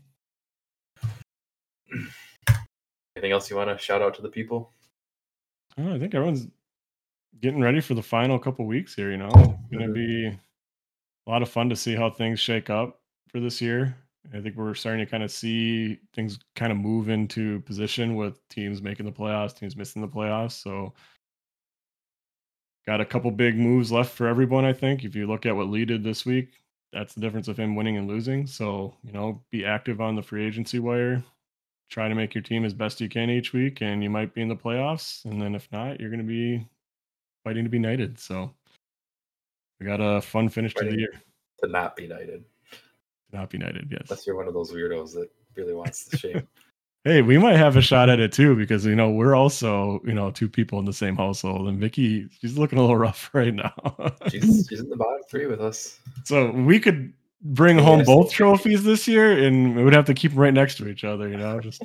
basics. Anything else you want to shout out to the people? Oh, I think everyone's getting ready for the final couple weeks here. You know, it's going to Mhm. be a lot of fun to see how things shake up for this year. I think we're starting to kind of see things kind of move into position with teams making the playoffs, teams missing the playoffs. So, got a couple big moves left for everyone. I think if you look at what Lee did this week, that's the difference of him winning and losing. So, you know, be active on the free agency wire. Try to make your team as best you can each week, and you might be in the playoffs. And then if not, you're going to be fighting to be knighted. So, we got a fun finish to the Fighting. year. To not be knighted. Not be knighted, yes. Unless you're one of those weirdos that really wants the shame. Hey, we might have a shot at it too because you know we're also you know two people in the same household, and Vicky she's looking a little rough right now. She's she's in the bottom three with us. So we could bring Yeah, home so- both trophies this year, and we would have to keep them right next to each other. You know, just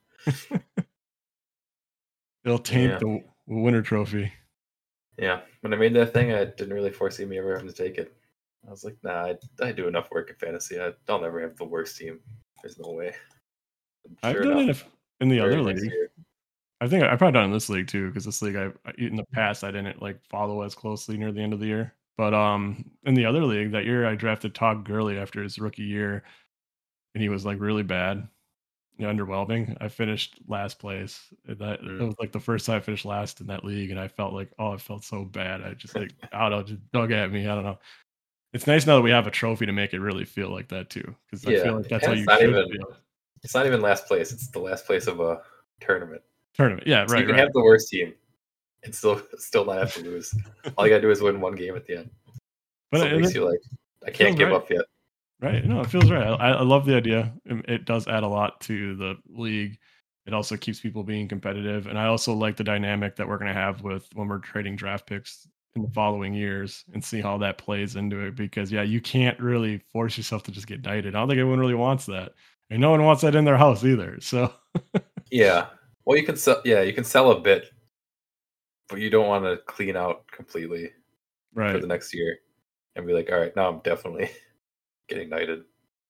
it'll taint Yeah. the winner trophy. Yeah. When I made that thing, I didn't really foresee me ever having to take it. I was like, nah, I, I do enough work in fantasy. I, I'll never have the worst team. There's no way. And I've sure done enough, it if, in the very other next league. year- I think I've probably done it in this league too, because this league I I- in the past I didn't like follow as closely near the end of the year. But um in the other league that year I drafted Todd Gurley after his rookie year, and he was like really bad, you know, underwhelming. I finished last place. And That Mm. it was like the first time I finished last in that league, and I felt like oh, I felt so bad. I just like I don't know, just dug at me. I don't know. It's nice now that we have a trophy to make it really feel like that too, because I Yeah, feel like that's and how it's you not should even- feel. It's not even last place. It's the last place of a tournament. Tournament, yeah, So right, you can right. have the worst team and still still not have to lose. All you gotta do is win one game at the end. But so it, it makes it- you like, I feels can't give right. up yet. Right. No, it feels right. I, I love the idea. It, it does add a lot to the league. It also keeps people being competitive. And I also like the dynamic that we're going to have with when we're trading draft picks in the following years and see how that plays into it. Because, yeah, you can't really force yourself to just get knighted. I don't think anyone really wants that. And no one wants that in their house either. So, Yeah. Well, you can sell. Yeah, you can sell a bit, but you don't want to clean out completely for right. the next year and be like, all right, now I'm definitely getting knighted.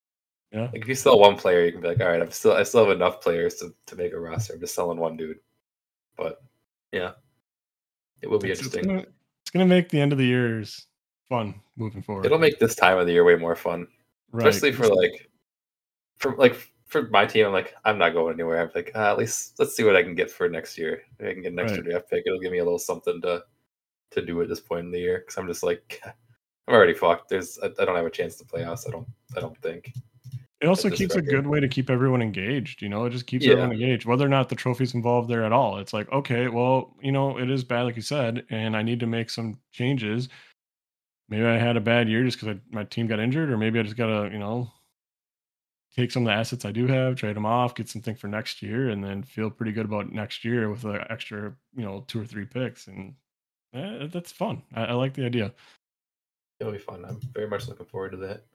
Yeah. Like if you sell one player, you can be like, all right, I'm still I still have enough players to, to make a roster. I'm just selling one dude. But yeah, it will be It's, it's interesting. gonna it's gonna make the end of the years fun moving forward. It'll make this time of the year way more fun, right. especially for like for like for my team. I'm like, I'm not going anywhere. I'm like, ah, at least let's see what I can get for next year. If I can get an extra Right. draft pick, it'll give me a little something to to do at this point in the year. Because I'm just like, I'm already fucked. There's I, I don't have a chance to playoffs. I don't I don't think. It also At this keeps a record. good way to keep everyone engaged. You know, it just keeps Yeah. everyone engaged, whether or not the trophy's involved there at all. It's like, okay, well, you know, it is bad, like you said, and I need to make some changes. Maybe I had a bad year just because my team got injured, or maybe I just gotta, you know, take some of the assets I do have, trade them off, get something for next year, and then feel pretty good about next year with an extra, you know, two or three picks, and eh, that's fun. I, I like the idea. It'll be fun. I'm very much looking forward to that.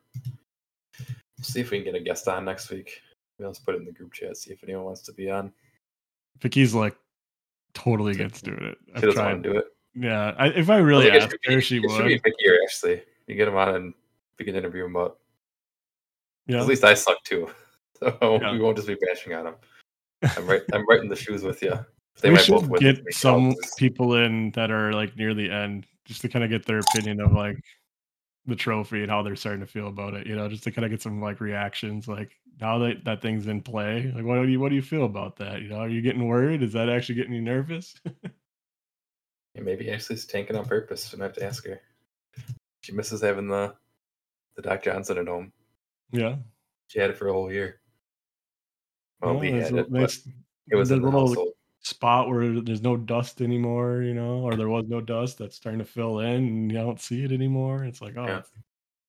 See if we can get a guest on next week. Maybe let's put it in the group chat. See if anyone wants to be on. Vicky's like totally against doing it. She I've doesn't tried. want to do it. Yeah, I, if I really I was like, it asked should be- her, she it should would. be Vicky or Ashley. You get them on and we can interview them up. Yeah, At least I suck too, so Yeah. we won't just be bashing on them. I'm right. I'm right in the shoes with you. If they we might both should win get this week, some I'll lose. people in that are like near the end, just to kind of get their opinion of like the trophy and how they're starting to feel about it. You know, just to kind of get some like reactions, like now that that thing's in play, like what do you what do you feel about that? You know, are you getting worried? Is that actually getting you nervous? Yeah, maybe Ashley's tanking on purpose. I'm gonna have to ask her. She misses having the the Doc Johnson at home. Yeah. She had it for a whole year. Well, Well, we there's had a it, but nice it was the in the little household. spot where there's no dust anymore, you know, or there was no dust that's starting to fill in and you don't see it anymore. It's like, oh, Yeah. it's,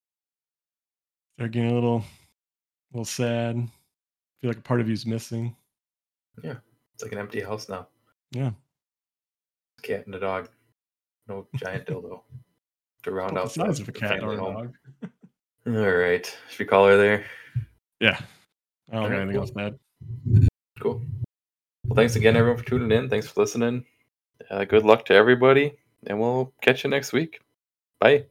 they're getting a little, a little sad. Feel like a part of you's missing. It's like an empty house now. Yeah. Cat and a dog. No giant dildo to round About out the size the, of a the cat or family a home. dog. All right. Should we call her there? Yeah. I don't All got right, anything cool. else to add. Cool. Well, thanks again, everyone, for tuning in. Thanks for listening. Uh, good luck to everybody, and we'll catch you next week. Bye.